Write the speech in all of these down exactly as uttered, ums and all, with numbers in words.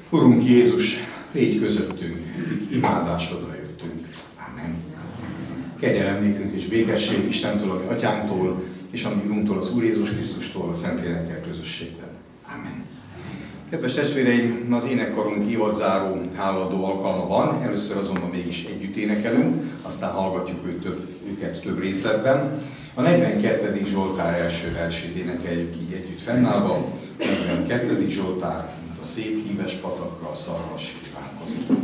Urunk Jézus, légy közöttünk, akik imádásodra jöttünk. Amen. Kegyelem nékünk és békesség Istentől, ami Atyánktól, és ami Urunktól, az Úr Jézus Krisztustól, a Szentlélekkel közösségben. Amen. Kedves testvéreim, az énekkarunk évadzáró hálaadó alkalma van, először azonban mégis együtt énekelünk, aztán hallgatjuk őt több, őket több részletben. A negyvenkettedik Zsoltár első versét énekeljük így együtt fennállva. negyvenkettedik Zsoltár, mint a szép híves patakra a szarvas kívánkozik.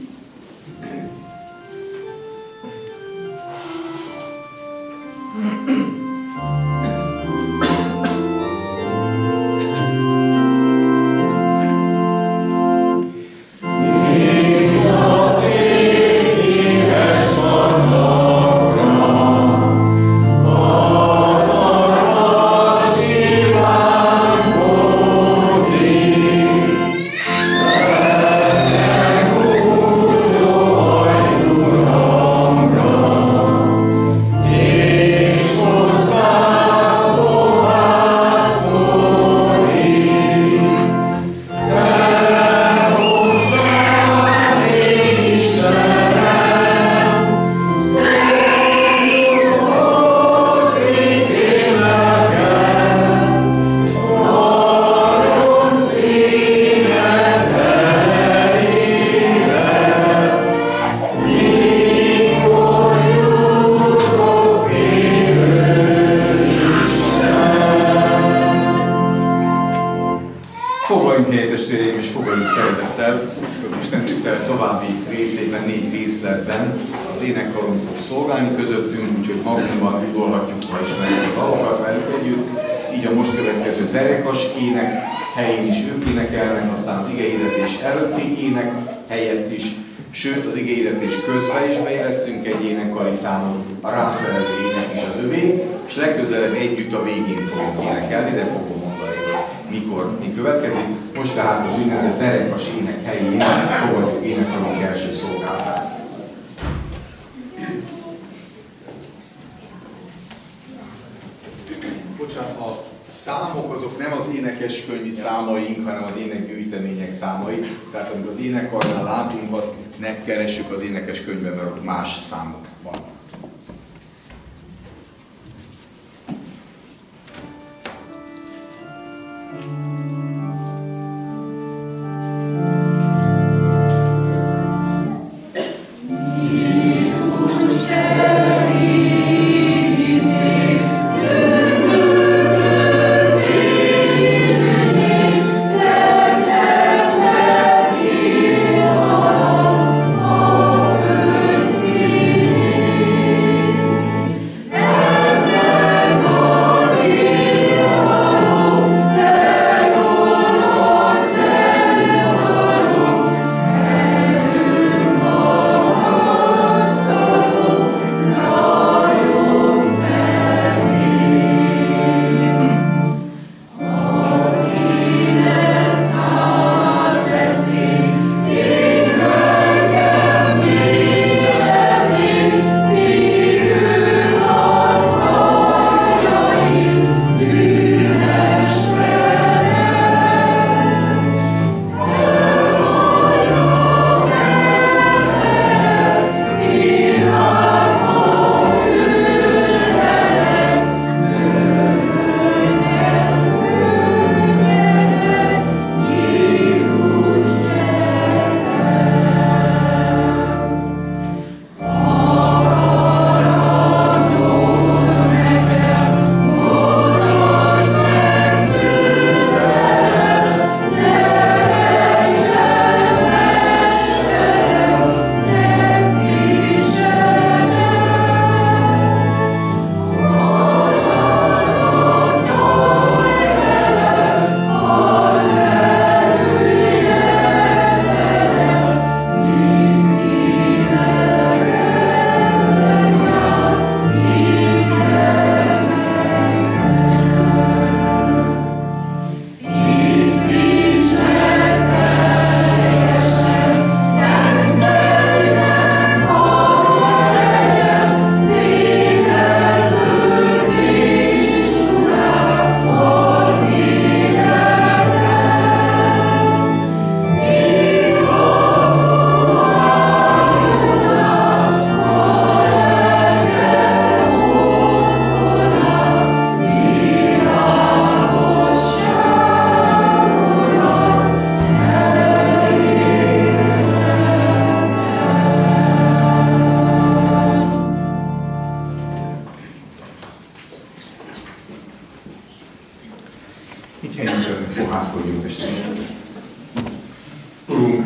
Keressük az énekeskönyvben, mert ott más számok van. Thank you.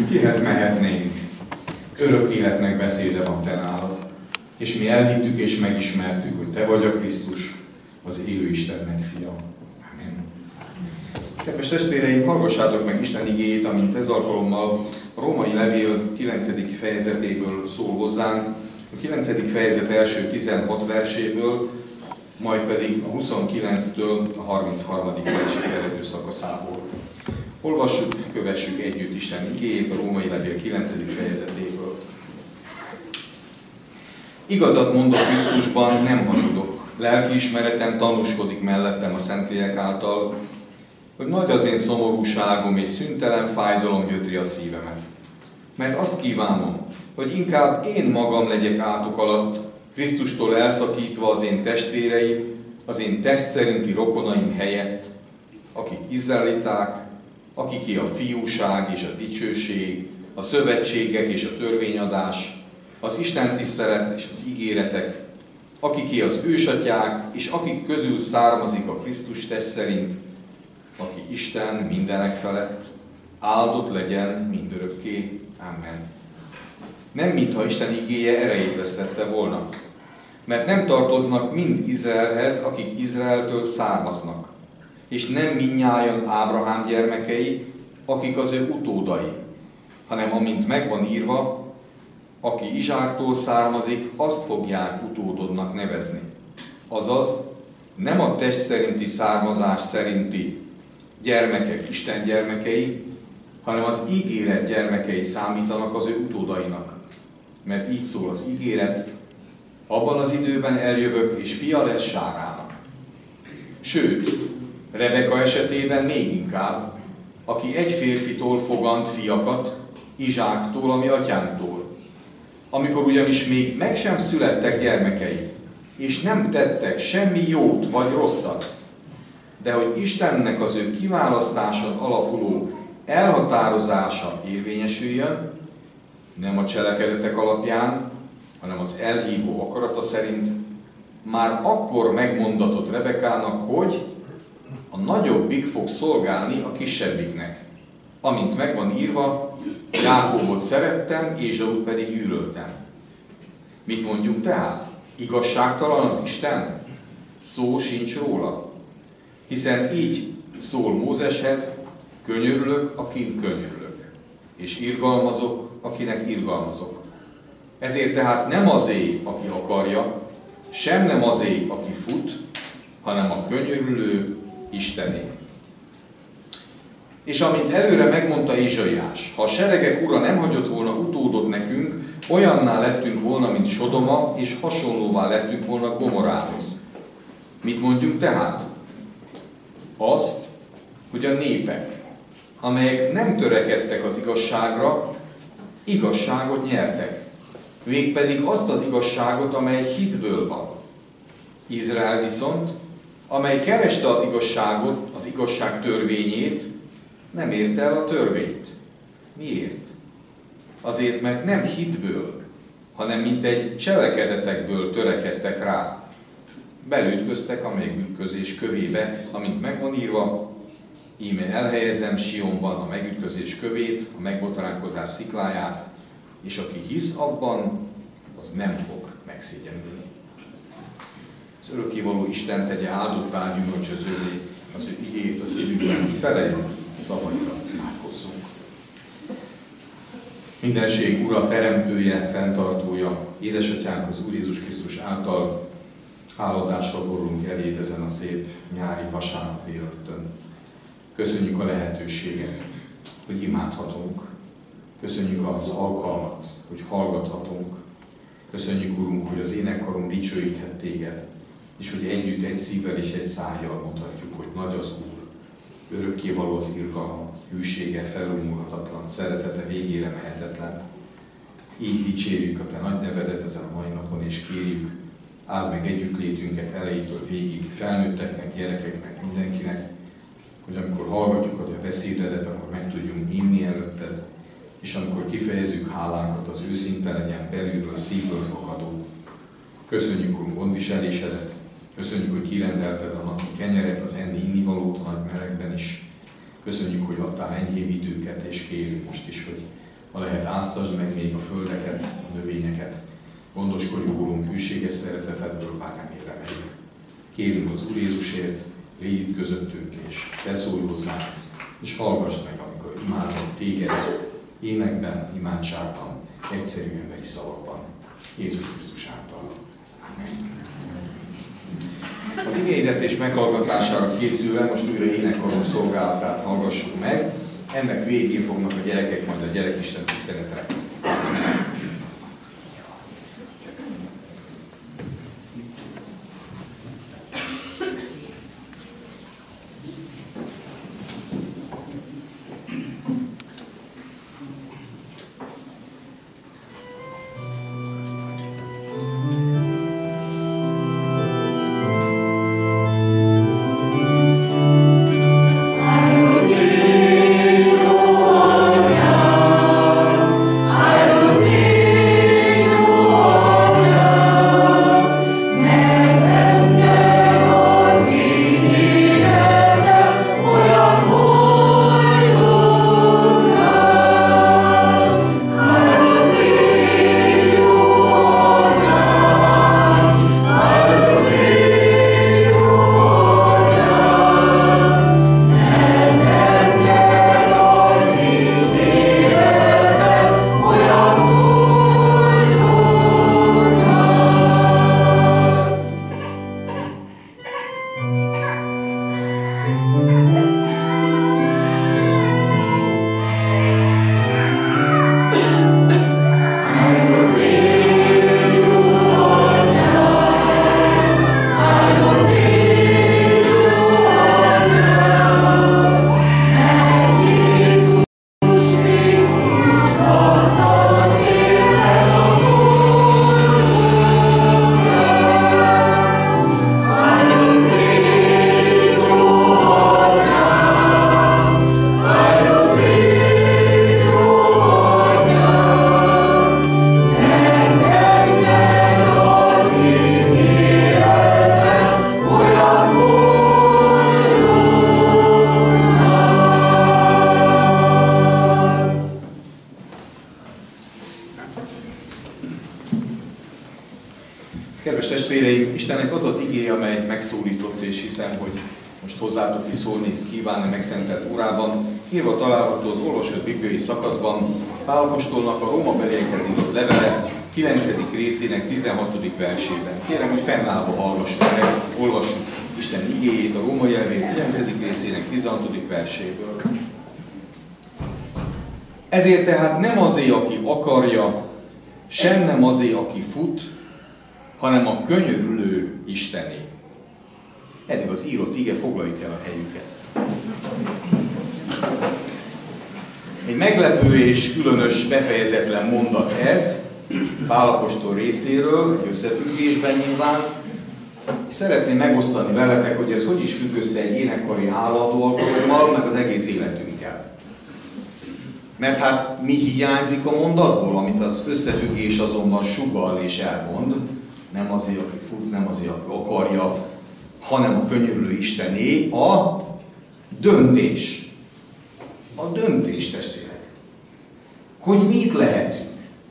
kihez mehetnénk? Örök életnek beszéde van te nálad. És mi elhittük és megismertük, hogy te vagy a Krisztus, az élő Istennek fia. Amen. Kedves testvéreim, hallgassátok meg Isten igéjét, amint ez alkalommal a római levél kilencedik fejezetéből szól hozzánk, a kilencedik fejezet első tizenhat verséből, majd pedig a huszonkilenctől a harmincharmadik versig eredő szakaszából. Olvassuk, kövessük együtt Isten igéjét a római levél kilencedik fejezetéből. Igazat mondok Krisztusban, nem hazudok. Lelkiismeretem tanúskodik mellettem a Szentlélek által, hogy nagy az én szomorúságom és szüntelen fájdalom gyötri a szívemet. Mert azt kívánom, hogy inkább én magam legyek átok alatt, Krisztustól elszakítva az én testvéreim, az én test szerinti rokonaim helyett, akik izraeliták, akiké a fiúság és a dicsőség, a szövetségek és a törvényadás, az istentisztelet és az ígéretek, akiké az ősatyák, és akik közül származik a Krisztus test szerint, aki Isten mindenek felett, áldott legyen mindörökké. Amen. Nem mintha Isten igéje erejét vesztette volna, mert nem tartoznak mind Izraelhez, akik Izraeltől származnak, és nem mindnyájan Ábrahám gyermekei, akik az ő utódai, hanem amint megvan írva, aki Izsáktól származik, azt fogják utódodnak nevezni. Azaz, nem a test szerinti származás szerinti gyermekek Isten gyermekei, hanem az ígéret gyermekei számítanak az ő utódainak. Mert így szól az ígéret, abban az időben eljövök, és fia lesz Sárának. Sőt, Rebeka esetében még inkább, aki egy férfitól fogant fiakat, Izsáktól, ami atyánktól. Amikor ugyanis még meg sem születtek gyermekei, és nem tettek semmi jót vagy rosszat, de hogy Istennek az ő kiválasztáson alapuló elhatározása érvényesüljön, nem a cselekedetek alapján, hanem az elhívó akarata szerint, már akkor megmondatott Rebekának, hogy a nagyobbik fog szolgálni a kisebbiknek. Amint megvan írva, Jákóbot szerettem, Ézsaut pedig gyűlöltem. Mit mondjunk tehát? Igazságtalan az Isten? Szó sincs róla. Hiszen így szól Mózeshez, könyörülök, akin könyörülök, és irgalmazok, akinek irgalmazok. Ezért tehát nem azé, aki akarja, sem nem azé, aki fut, hanem a könyörülő Istené. És amint előre megmondta Ézsaiás, ha a seregek ura nem hagyott volna utódot nekünk, olyanná lettünk volna, mint Sodoma, és hasonlóvá lettünk volna Gomorához. Mit mondjunk tehát? Azt, hogy a népek, amelyek nem törekedtek az igazságra, igazságot nyertek. Végpedig azt az igazságot, amely hitből van. Izrael viszont, amely kereste az igazságot, az igazság törvényét, nem érte el a törvényt. Miért? Azért, mert nem hitből, hanem mint egy cselekedetekből törekedtek rá. Belütköztek a megütközés kövébe, amint megvan írva, íme elhelyezem Sionban a megütközés kövét, a megbotránkozás szikláját, és aki hisz abban, az nem fog megszégyenülni. Az örökkévaló Isten tegye áldottá, gyümölcsözővé az ő igét a szívünkben, hogy feleljünk a szavaira, imádkozzunk. Mindenség Ura, teremtője, fenntartója, édesatyánk az Úr Jézus Krisztus által álladással borulunk eléd ezen a szép nyári vasárnap délelőttön. Köszönjük a lehetőséget, hogy imádhatunk. Köszönjük az alkalmat, hogy hallgathatunk. Köszönjük, Urunk, hogy az énekkarunk dicsőíthet téged, és hogy együtt egy szívvel és egy szájjal mondhatjuk, hogy nagy az Úr, örökkévaló az irgalma, hűsége felülmúlhatatlan, szeretete végére mehetetlen. Így dicsérjük a te nagy nevedet ezen a mai napon, és kérjük, áld meg együttlétünket elejétől végig, felnőtteknek, gyerekeknek, mindenkinek, hogy amikor hallgatjuk a te beszédedet, akkor meg tudjunk inni előtted, és amikor kifejezzük hálánkat, az őszinte legyen belülről, szívből fakadó. Köszönjük, Urunk, gondviselésedet, köszönjük, hogy kirendelted a napi kenyeret, az enni innivalót a nagy melegben is. Köszönjük, hogy adtál enyhébb időket, és kérjük most is, hogy Ha lehet, áztasd meg még a földeket, a növényeket. Gondoskodj rólunk hűséges szeretetedből, bár nem érdemeljük. Kérünk az Úr Jézusért, légy itt közöttünk, és te szólj hozzánk, és hallgass meg, amikor imádunk téged, énekben, imádságban, egyszerű emberi szavakban. Jézus Krisztus által. Amen. Az igényetés meghallgatására készülve most újra énekkarunk szolgálatát hallgassuk meg. Ennek végén fognak a gyerekek majd a gyerekisten tiszteletre. Kedves testvéreim, Istennek az az igéje, amely megszólított, és hiszem, hogy most hozzátok is szólni kívánni megszentelt órában. Írva található az olvasott bibliai szakaszban, Pál apostolnak a rómabeliekhez írott levele kilencedik részének tizenhatodik versében. Kérem, hogy fennállva hallgassuk meg, olvassuk Isten igéjét a római levél kilencedik részének tizenhatodik verséből. Ezért tehát nem azé, aki akarja, sem nem azé, aki fut, hanem a könyörülő Istené. Eddig az írott ige, foglaljuk el a helyüket. Egy meglepő és különös befejezetlen mondat ez, Pál apostol részéről, egy összefüggésben nyilván, és szeretném megosztani veletek, hogy ez hogy is függ össze egy énekkari állandó alkalommal, meg az egész életünkkel. Mert hát mi hiányzik a mondatból, amit az összefüggés azonban sugall és elmond, nem azért, aki fut, nem azért, aki akarja, hanem a könyörülő Istené, a döntés. A döntés, testvérek. Hogy mit lehetünk.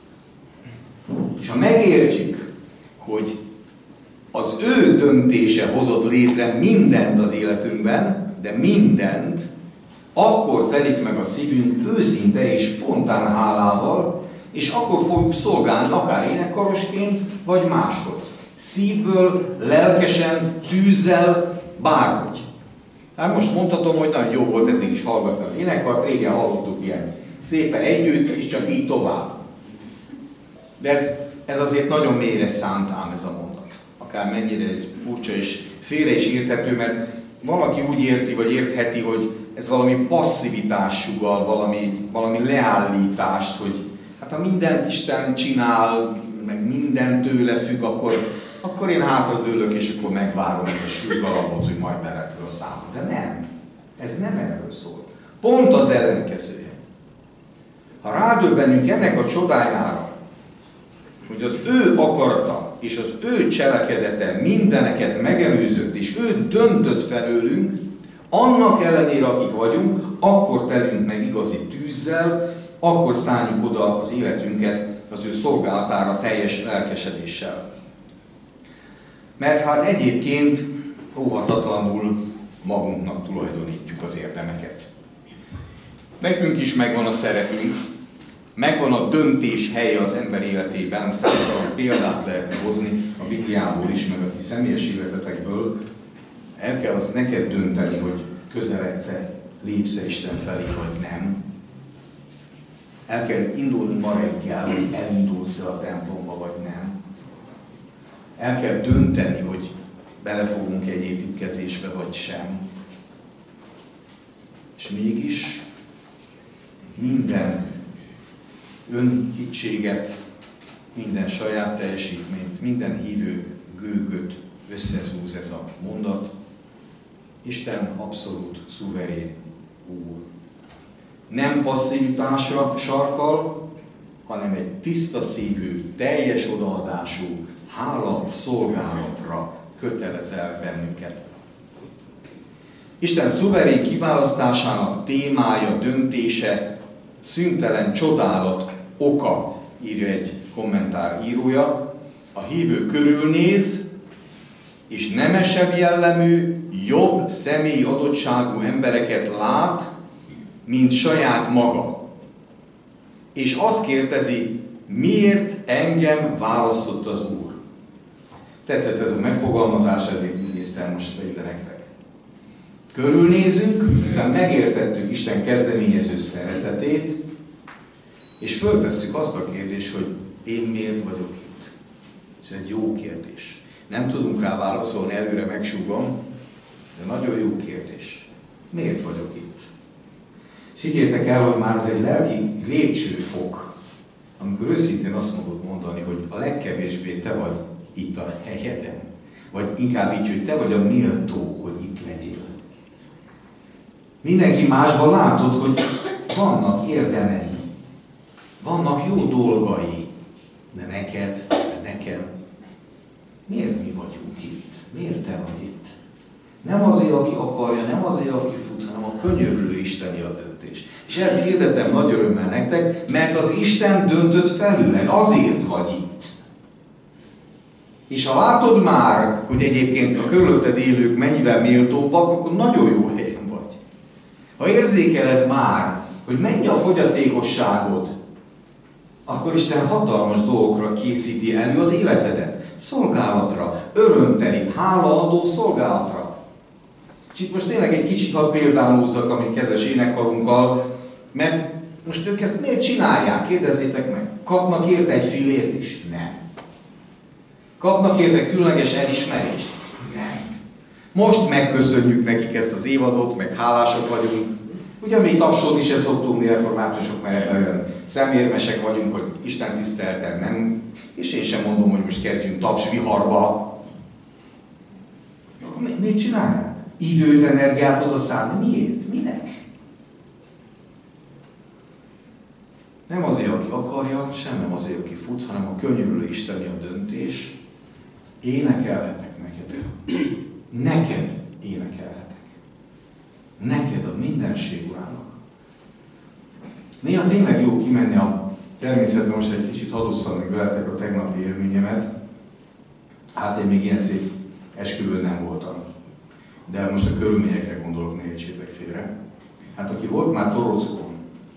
És ha megértjük, hogy az ő döntése hozott létre mindent az életünkben, de mindent, akkor telik meg a szívünk őszinte és spontán hálával, és akkor fogjuk szolgálni, akár énekkarosként, vagy máshogy. Szívből, lelkesen, tűzzel, bárhogy. Hát most mondhatom, hogy nagyon jó volt eddig is hallgatni az énekkart, régen hallottuk ilyen szépen együtt, és csak így tovább. De ez, ez azért nagyon mélyre szánt ám ez a mondat. Akár mennyire furcsa és félre is érthető, mert valaki úgy érti, vagy értheti, hogy ez valami passzivitás sugall, valami, valami leállítást, hogy hát ha mindent Isten csinál, meg minden tőle függ, akkor, akkor én hátradőlök, és akkor megvárom ezt a sürgalapot, hogy majd belepül a számba. De nem. Ez nem erről szól. Pont az ellenkezője. Ha rádöbbenünk ennek a csodájára, hogy az ő akarata és az ő cselekedete mindeneket megelőzött, és ő döntött felőlünk, annak ellenére, akik vagyunk, akkor telünk meg igazi tűzzel, akkor szálljuk oda az életünket az ő szolgálatára teljes lelkesedéssel. Mert hát egyébként óhatatlanul magunknak tulajdonítjuk az érdemeket. Nekünk is megvan a szerepünk, megvan a döntés helye az ember életében. Szerintem példát lehetne hozni a Bibliából is, meg a ti személyes életetekből. El kell azt neked dönteni, hogy közeledsz-e, lépsz-e Isten felé, vagy nem. El kell indulni ma reggel, hogy elindulsz-e a templomba, vagy nem. El kell dönteni, hogy belefogunk egy építkezésbe, vagy sem. És mégis minden önhittséget, minden saját teljesítményt, minden hívő gőgöt összezúz ez a mondat. Isten abszolút szuverén Úr. Nem passzivitásra sarkal, hanem egy tiszta szívű, teljes odaadású, hála szolgálatra kötelez el bennünket. Isten szuverén kiválasztásának témája, döntése, szüntelen csodálat oka, írja egy kommentár írója. A hívő körülnéz, és nemesebb jellemű, jobb személyi adottságú embereket lát, mint saját maga. És azt kérdezi, miért engem választott az Úr? Tetszett ez a megfogalmazás, ezért idéztem most be ide nektek. Körülnézünk, utána megértettük Isten kezdeményező szeretetét, és föltesszük azt a kérdést, hogy én miért vagyok itt? Ez egy jó kérdés. Nem tudunk rá válaszolni, előre megsúgom, de nagyon jó kérdés. Miért vagyok itt? És higgyétek el, hogy már az egy lelki lépcsőfok, amikor őszintén azt mondod mondani, hogy a legkevésbé te vagy itt a helyeden. Vagy inkább így, hogy te vagy a méltó, hogy itt legyél. Mindenki másban látod, hogy vannak érdemei, vannak jó dolgai, de neked, de nekem. Miért mi vagyunk itt? Miért te vagy itt? Nem azért, aki akarja, nem azért, aki fut, hanem a könyörülő Isteni a döntés. És ezt hirdetem nagy örömmel nektek, mert az Isten döntött felüled, azért vagy itt. És ha látod már, hogy egyébként a körülötted élők mennyivel méltóbbak, akkor nagyon jó helyen vagy. Ha érzékeled már, hogy mennyi a fogyatékosságod, akkor Isten hatalmas dolgokra készíti elő az életedet. Szolgálatra, örömteli, hálaadó szolgálatra. És itt most tényleg egy kicsit hadd példálózzak a mi kedves énekkarunkkal, mert most ők ezt miért csinálják? Kérdezzétek meg. Kapnak érte egy fillért is? Nem. Kapnak érte különleges elismerést? Nem. Most megköszönjük nekik ezt az évadot, meg hálásak vagyunk. Ugye mi tapsolni se szoktunk, mi reformátusok, mert olyan szemérmesek vagyunk, hogy Isten tisztelten nem. És én sem mondom, hogy most kezdjünk tapsviharba. Akkor mi, mit csinálják? Időt, energiát oda szállni. Miért? Minek? Nem azért, aki akarja, sem nem azért, aki fut, hanem a könyörülő Isteni a döntés. Énekelhetek neked. Neked énekelhetek. Neked a mindenség Urának. Néha tényleg jó kimenni a természetben, most egy kicsit hadosszam meg veletek a tegnapi élményemet. Hát én még ilyen szép esküvőn nem voltam. De most a körülményekre gondolok, ne értsétek félre. Hát aki volt már Torockon,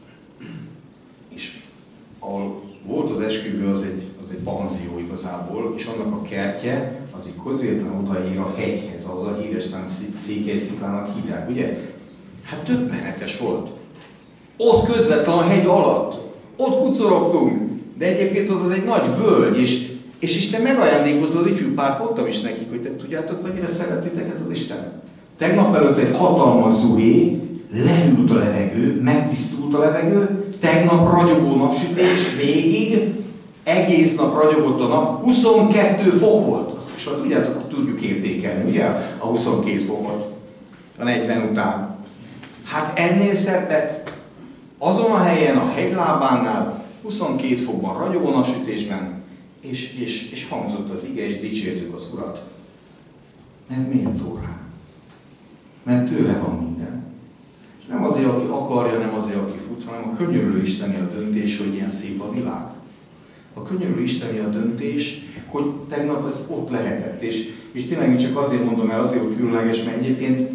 és ahol volt az esküvő, az egy, az egy panzió igazából, és annak a kertje, az így közvetlen odaér a hegyhez, ahhoz a híresen Székelysziklának hívják, ugye? Hát döbbenetes volt. Ott közvetlen a hegy alatt. Ott kucorogtunk, de egyébként ott az egy nagy völgy, és, és Isten megajándékozza az ifjú párt, mondtam is nekik, hogy te tudjátok, mennyire szeretiteket az Isten. Tegnap előtt egy hatalmas zuhé, lehűlt a levegő, megtisztult a levegő, tegnap ragyogó napsütés, végig, egész nap ragyogott a nap, huszonkettő fok volt. Azt most már tudjátok, hogy tudjuk értékelni, ugye, a huszonkét fokot, a negyven után. Hát ennél szebbet, azon a helyen, a hegylábánál, huszonkét fokban, ragyogó napsütésben, és, és, és hangzott az ige, és dicsértük az Urat. Mert méltó rá. Mert tőle van minden. És nem azért, aki akarja, nem azért, aki fut, hanem a könyörülő isteni a döntés, hogy ilyen szép a világ. A könyörülő isteni a döntés, hogy tegnap ez ott lehetett. És, és tényleg csak azért mondom el, azért, hogy különleges, mert egyébként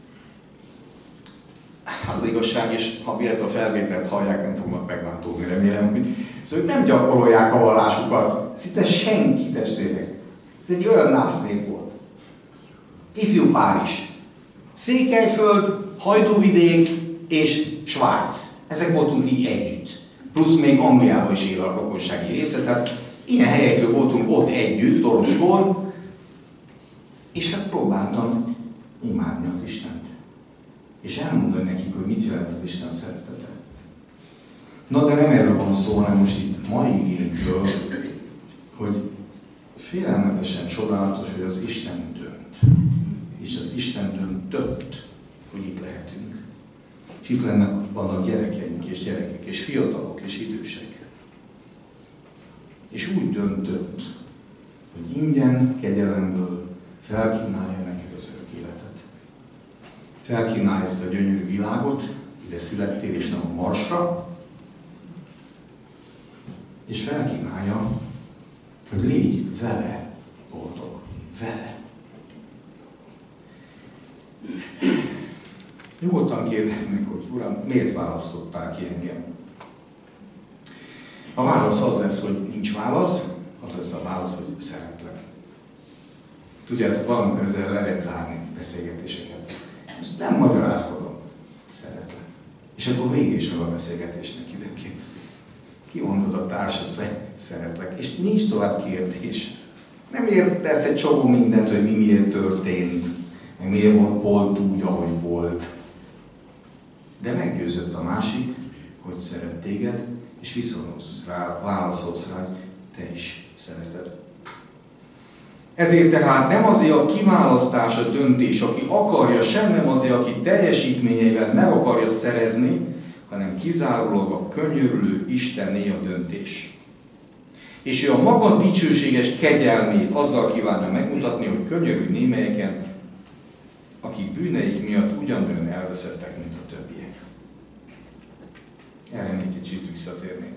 az igazság, és ha véletlenül a felvételt hallják, nem fognak megváltódni, remélem, hogy szóval nem gyakorolják a vallásukat. Szinte senki, testvérek. Ez egy olyan násznév volt. Ifjú Párizs, Székelyföld, Hajdúvidék és Svájc. Ezek voltunk így együtt. Plusz még Angliában is él a rokonsági része, tehát ilyen helyekről voltunk ott együtt, Torockon, és hát próbáltam imádni az Istent. És elmondani nekik, hogy mit jelent az Isten szeretete. Na, de nem erről van szó, hanem most itt mai igénykről, hogy félelmetesen csodálatos, hogy az Isten dönt. És az Isten döntött, hogy itt lehetünk. És itt vannak gyerekeink, és gyerekek, és fiatalok, és idősek. És úgy döntött, hogy ingyen, kegyelemből felkínálja nekik az örök életet. Felkínálja ezt a gyönyörű világot, ide születtél, és nem a Marsra, és felkínálja, hogy légy vele boldog. Vele. Nyugodtan kérdeznek, hogy Uram, miért választottál ki engem? A válasz az lesz, hogy nincs válasz, az lesz a válasz, hogy szeretlek. Tudjátok, valamikor ezzel le lehet zárni beszélgetéseket. Most nem magyarázkodom, szeretlek. És akkor vége is van a beszélgetésnek időnként. Kimondod a társad, hogy szeretlek, és nincs tovább kérdés. Nem értesz egy csomó mindent, hogy mi miért történt, meg miért volt pont úgy, ahogy volt. De meggyőzött a másik, hogy szeret téged, és viszonyulsz rá, válaszolsz rá, hogy te is szereted. Ezért tehát nem azért a kiválasztás, a döntés, aki akarja, sem nem azért, aki teljesítményeivel meg akarja szerezni, hanem kizárólag a könyörülő Istenné a döntés. És ő a maga dicsőséges kegyelmét azzal kívánja megmutatni, hogy könyörülj némelyeken, akik bűneik miatt ugyanolyan elveszettek, mint a többiek. Erre még kicsit visszatérnék.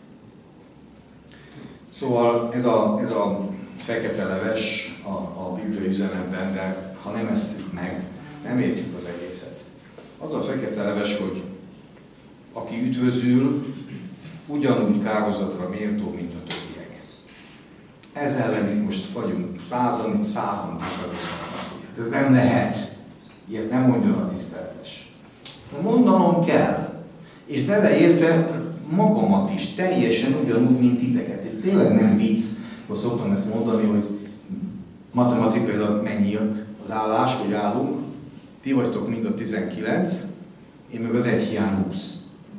Szóval ez a, ez a fekete leves a, a bibliai üzenetben, de ha nem esszük meg, nem értjük az egészet. Az a fekete leves, hogy aki üdvözül, ugyanúgy kárhozatra méltó, mint a többiek. Ez ellen itt most vagyunk, százan, itt százan tagadozhatnak. Ez nem lehet. Ilyet nem mondjon a tiszteletes. De mondanom kell. És beleérte magamat is, teljesen ugyanúgy, mint titeket. És tényleg nem vicc, akkor szoktam ezt mondani, hogy matematikailag mennyi az állás, hogy állunk. Ti vagytok mind a tizenkilenc, én meg az egy hiány húsz.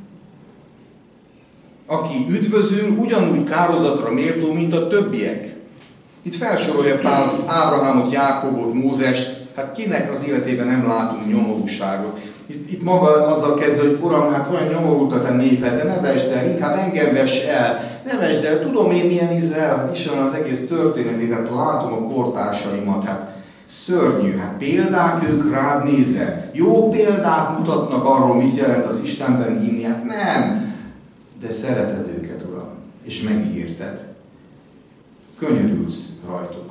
Aki üdvözül, ugyanúgy kárhozatra méltó, mint a többiek. Itt felsorolja Pál Ábrahámot, Jákobot, Mózest, hát kinek az életében nem látunk nyomorúságot. Itt, itt maga azzal kezdve, hogy Uram, hát olyan nyomorult a te néped, de ne vesd el, inkább engem vess el, ne vesd el, tudom én milyen Izrael, hát Isten az egész történetét, hát látom a kortársaimat, hát szörnyű, hát példák ők rád nézve, jó példát mutatnak arról, mit jelent az Istenben hinni, hát nem, de szereted őket, Uram, és megígérted, könyörülsz rajtuk.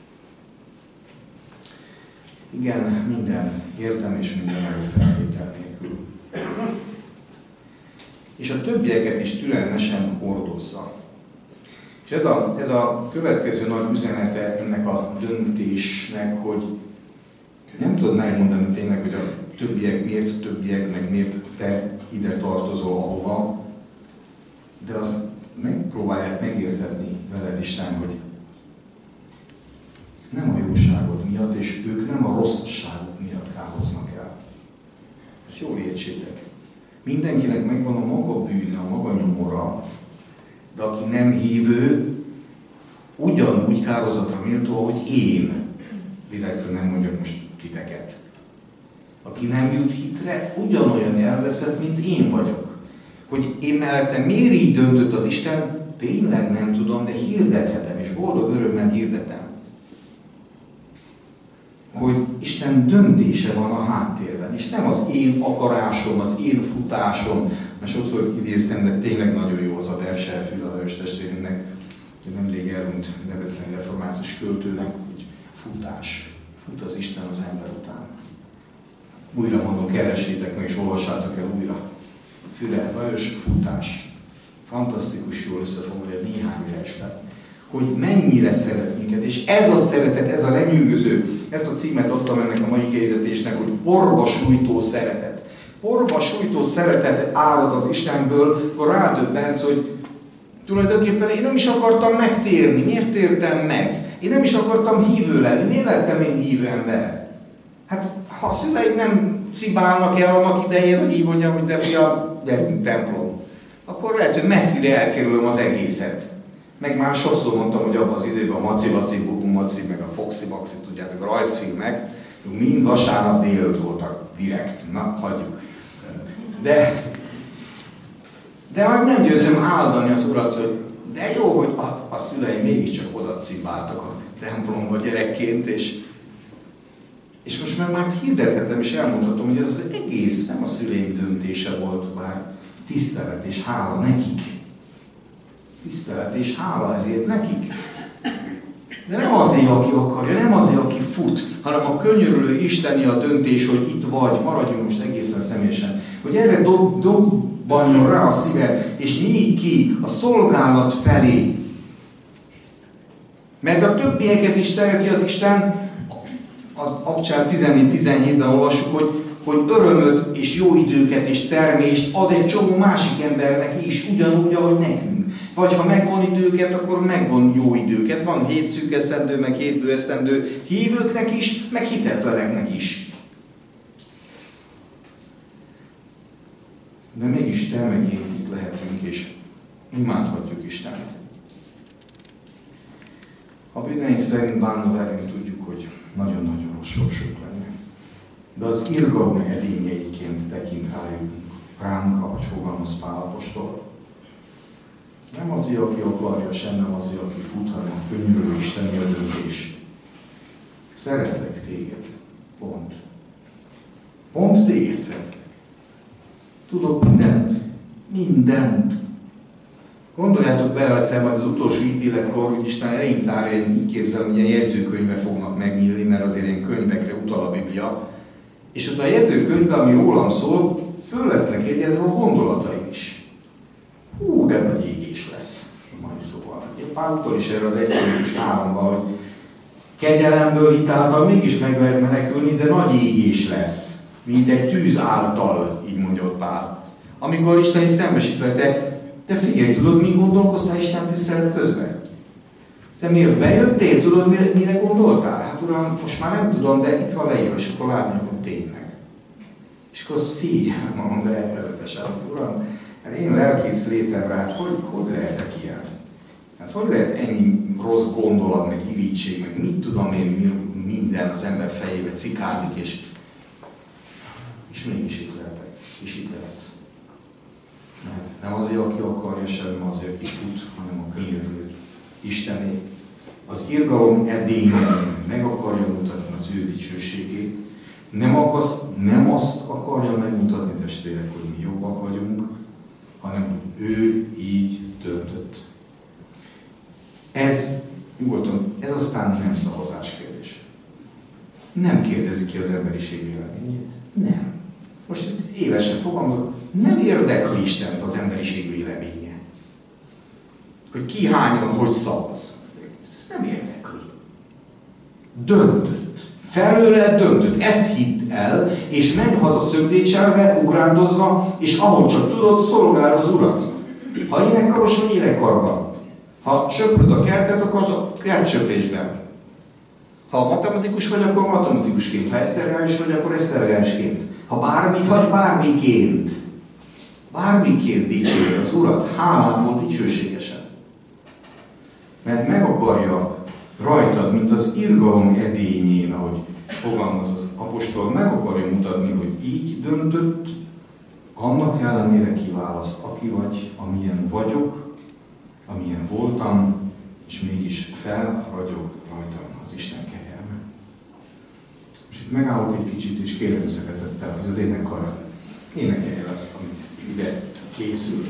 Igen, minden érdem és minden előfeltétel nélkül. És a többieket is türelmesen hordozza. És ez a, ez a következő nagy üzenete ennek a döntésnek, hogy nem tudod megmondani tényleg, hogy a többiek miért többiek, meg miért te ide tartozol ahova, de azt megpróbálják megértetni veled Isten, hogy nem a jóságod miatt, és ők nem a rosszságok miatt kárhoznak el. Ezt jól értsétek. Mindenkinek megvan a maga bűne, a maga nyomora, de aki nem hívő, ugyanúgy kárhozatra méltó, ahogy én. Direktől nem mondjak most titeket. Aki nem jut hitre, ugyanolyan elveszett, mint én vagyok. Hogy én mellettem miért így döntött az Isten, tényleg nem tudom, de hirdethetem, és boldog örömmel hirdetem. Hogy Isten döntése van a háttérben, és nem az én akarásom, az én futásom, Mert sokszor idéztem, de tényleg nagyon jó az a verse Füle Lajos testvérünknek, hogy nemrég elhunyt debreceni református költőnek, hogy futás. Fut az Isten az ember után. Újra mondom, keressétek meg és olvassátok el újra. Füle Lajos, futás. Fantasztikus jól összefoglalja néhány versben, hogy mennyire szeret minket, és ez a szeretet, ez a lenyűgöző, ezt a címet adtam ennek a mai hirdetésnek, hogy porba sújtó szeretet. Porba sújtó szeretet árad az Istenből, akkor rádöbbensz, hogy tulajdonképpen én nem is akartam megtérni. Miért tértem meg? Én nem is akartam hívő lenni. Miért lettem én hívő ember? Hát, ha a szüleim nem cibálnak el annak idején, hogy így mondjam, hogy de fiam, gyerünk templom, akkor lehet, hogy messzire elkerülöm az egészet. Meg már sokszor mondtam, hogy abban az időben a Maci Laci, Bubu Maci, meg a Foxy Maxi, tudjátok, a rajzfilmek, mind vasárnap délőtt voltak direkt. Na, hagyjuk. De, de majd nem győzöm áldani az Urat, hogy de jó, hogy a, a szüleim mégiscsak oda cibáltak a templomba gyerekként, és, és most már már hirdethetem és elmondhatom, hogy ez az egész nem a szüleim döntése volt, bár tisztelet és hála nekik. Tisztelet és hála ezért nekik. De nem azért, aki akarja, nem azért, aki fut, hanem a könyörülő isteni a döntés, hogy itt vagy, maradjunk most egészen személyesen, hogy erre dob, dobbanjon rá a szíved, és nyíj ki a szolgálat felé. Mert a többieket is szereti az Isten, a Abcsár tizennégy tizenhétben olvassuk, hogy, hogy örömöt és jó időket és termést ad egy csomó másik embernek is, ugyanúgy, ahogy nekünk. Vagy ha megvan időket, akkor megvan jó időket. Van hét szűk esztendő, meg hét bő esztendő hívőknek is, meg hitetleneknek is. De mégis te meg én itt lehetünk, és imádhatjuk Istent. Ha bűneink szerint bánna velünk, tudjuk, hogy nagyon-nagyon rossz sorsunk lenne. De az irgalom edényeiként tekint rájuk, ránk, ahogy fogalmaz Pál apostol. Nem azért, aki akarja, sem nem azért, aki fut, hanem a könyörülő isteni a döntés. Szeretlek téged. Pont. Pont téged szeretlek. Tudok mindent. Mindent. Gondoljátok bele egyszer majd az utolsó ítéletkor, hogy Isten elénk tárja, én így képzelem, hogy ilyen jegyzőkönyvek fognak megnyílni, mert azért ilyen könyvekre utal a Biblia. És ott a jegyzőkönyvben, ami rólam szól, föl lesznek jegyezve a gondolataim is. Hú, de nagy égés lesz a mai szóval. Pál utal is erre az egyébként államban, hogy kegyelemből hitáltal mégis meg lehet menekülni, de nagy égés lesz, mint egy tűz által, így mondja ott Pál. Amikor Isten is szembesítve, te, te figyelj, tudod, mi gondolkoztál Isten tisztelet közben? Te miért bejöttél, tudod, mire, mire gondoltál? Hát uram, most már nem tudom, de itt van leírva, és akkor látni, hogy tényleg. És akkor szíjjel mondom, de rettenetesen, uram, hát én lelkész létemre, hát hogy, hogy lehetek ilyen? Hát hogy lehet ennyi rossz gondolat, meg irítség, meg mit tudom én, minden az ember fejébe cikázik, és, és mégis itt lehetek, és itt lehetsz. Mert nem azért, aki akarja, sem azért, aki fut, hanem a könyörülő Istené. Az irgalom edényen meg akarja mutatni az ő dicsőségét. Nem, akaszt, nem azt akarja megmutatni, testvérek, hogy mi jobbak vagyunk, hanem hogy ő így döntött. Ez, nyugodtan, ez aztán nem szavazás kérdés. Nem kérdezi ki az emberiség véleményét. Nem. Most évesen fogalmazok, nem érdekli Istent az emberiség véleménye. Hogy ki hányan, hogy szavaz. Ez nem érdekli. Döntött. Felőle döntött. Ezt hitt el, és menj haza szögdécselve, ugrándozva, és ahogy csak tudod, szolgáld az Urat. Ha énekkaros, vagy énekkarban. Ha söpröd a kertet, akkor az a kertsöprésben. Ha matematikus vagy, akkor matematikusként. Ha esztergályos vagy, akkor esztergályosként. Ha bármi vagy, bármiként. Bármiként dicsérj az Urat, hálából dicsőségesen. Mert meg akarja rajtad, mint az irgalom edényén, ahogy fogalmaz az apostol, meg akarja mutatni, hogy így döntött, annak ellenére kiválaszt, aki vagy, amilyen vagyok, amilyen voltam, és mégis felragyog rajtam az Isten kegyelme. Most itt megállok egy kicsit, és kérem szeretettel, hogy az énekkar énekelje azt, amit ide készül.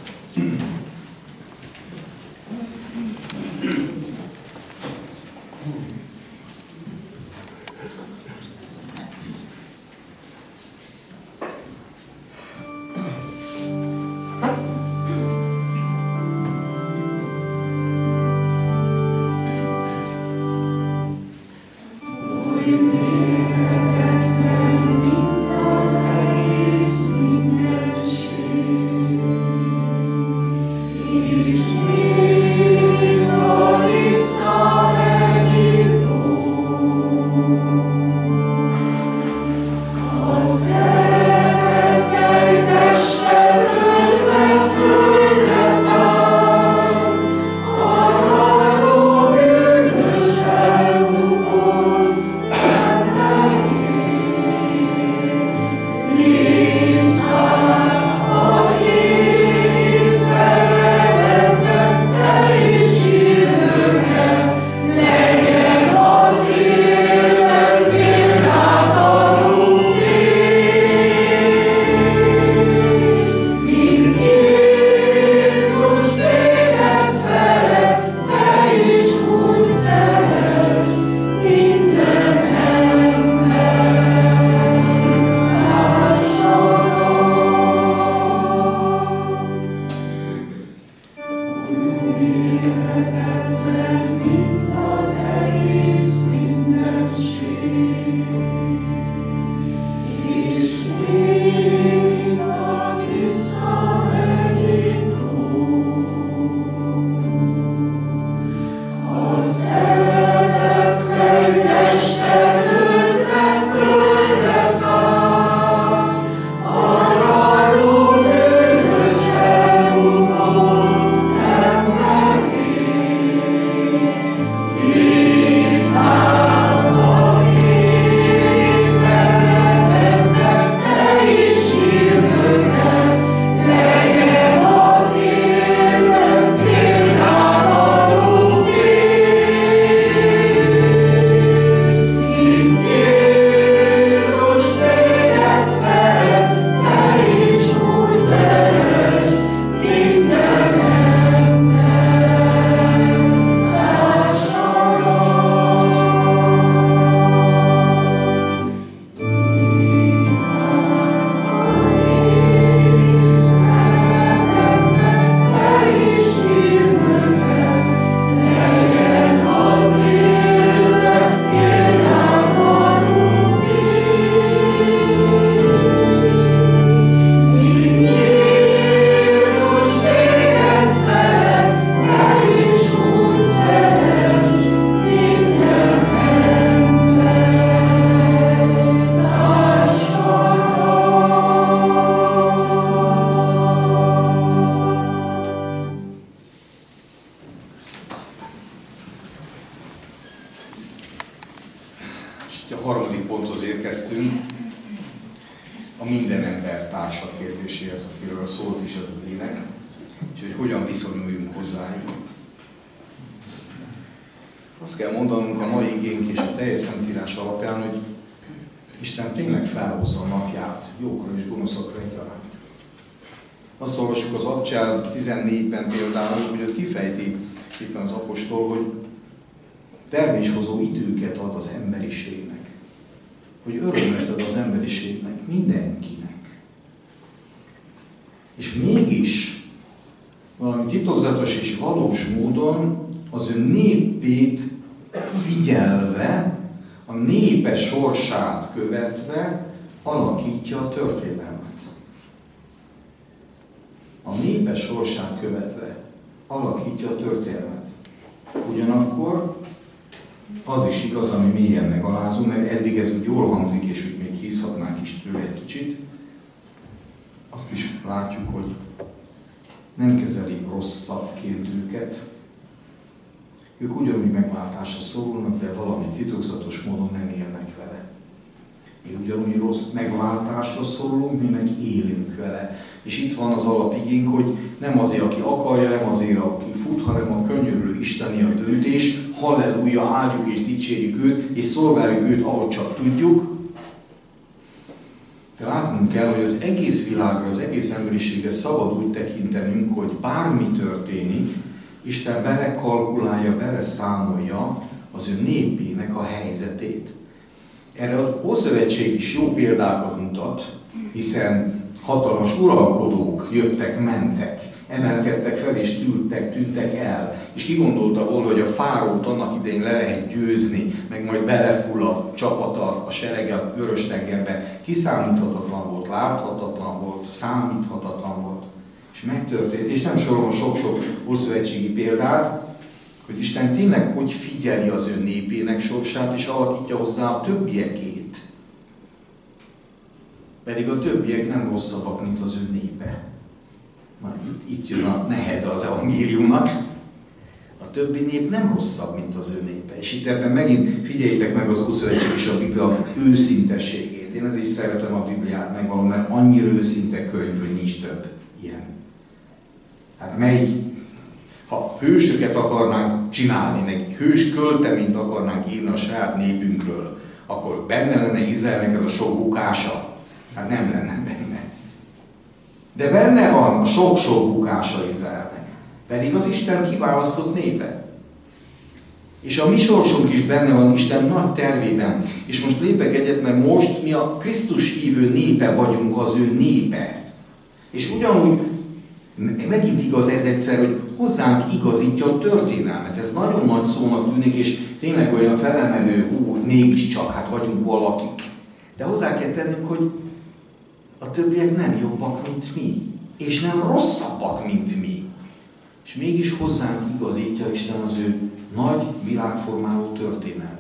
a harmadik ponthoz érkeztünk, a minden ember társa kérdéséhez, akiről szólt is ez az ének, és hogy hogyan viszonyuljunk hozzájuk. Azt kell mondanunk a mai igénk és a teljes Szentírás alapján, hogy Isten tényleg felhozza a napját jókra és gonoszakra egyaránt. Azt olvassuk az Abcsel tizennégyben például, hogy ott kifejti éppen az apostol, hogy terméshozó időket ad az emberiségnek, hogy örömet ad az emberiségnek, mindenkinek. És mégis valami titokzatos és valós módon az ő népét figyelve, a népe sorsát követve alakítja a történelmet. A népe sorsát követve alakítja a történelmet. Ugyanakkor az is igaz, ami mélyen megalázó, mert eddig ez úgy jól hangzik, és úgy még hízhatnánk is tőle egy kicsit. Azt is látjuk, hogy nem kezeli rosszabbként őket. Ők ugyanúgy megváltásra szorulnak, de valami titokzatos módon nem élnek vele. Mi ugyanúgy rossz megváltásra szorulunk, mi meg élünk vele. És itt van az alapigénk, hogy nem azért, aki akarja, nem azért, aki fut, hanem a könyörülő isteni a döntés. Halleluja, áldjuk és dicsérjük őt, és szolgáljuk őt, ahogy csak tudjuk. De látnunk kell, hogy az egész világra, az egész emberiségre szabad úgy tekintenünk, hogy bármi történik, Isten belekalkulálja, beleszámolja az ő népének a helyzetét. Erre az Ószövetség is jó példákat mutat, hiszen hatalmas uralkodók jöttek, mentek, emelkedtek fel és tűntek, tűntek el. És ki gondolta volna, hogy a fárót annak idején le lehet győzni, meg majd belefull a csapata, a serege a Vörös-tengerbe. Kiszámíthatatlan volt, láthatatlan volt, számíthatatlan volt. És megtörtént, és nem sorolom sok-sok ószövetségi példát, hogy Isten tényleg hogy figyeli az ő népének sorsát, és alakítja hozzá a többiekét. Pedig a többiek nem rosszabbak, mint az ő népe. Na, itt, itt jön a neheze az evangéliumnak. A többi nép nem rosszabb, mint az ő népe. És itt ebben megint figyeljétek meg az Ószövetség és a Biblia őszintességét. Én ezért szeretem a Bibliát, megvalom, mert annyira őszinte könyv, hogy nincs több ilyen. Hát mely, ha hősöket akarnánk csinálni, meg hős költeményt akarnánk írni a saját népünkről, akkor benne lenne Izraelnek ez a sok bukása? Hát nem lenne benne. De benne van a sok-sok bukása Izraelnek. Pedig az Isten kiválasztott népe. És a mi sorsunk is benne van Isten nagy tervében. És most lépek egyet, mert most mi a Krisztus hívő népe vagyunk, az ő népe. És ugyanúgy megint igaz ez egyszer, hogy hozzánk igazítja a történelmet. Ez nagyon nagy szónak tűnik, és tényleg olyan felemelő, hú, mégiscsak, hát vagyunk valakik. De hozzá kell tennünk, hogy a többiek nem jobbak, mint mi. És nem rosszabbak, mint mi. És mégis hozzánk igazítja Isten az ő nagy világformáló történelmét.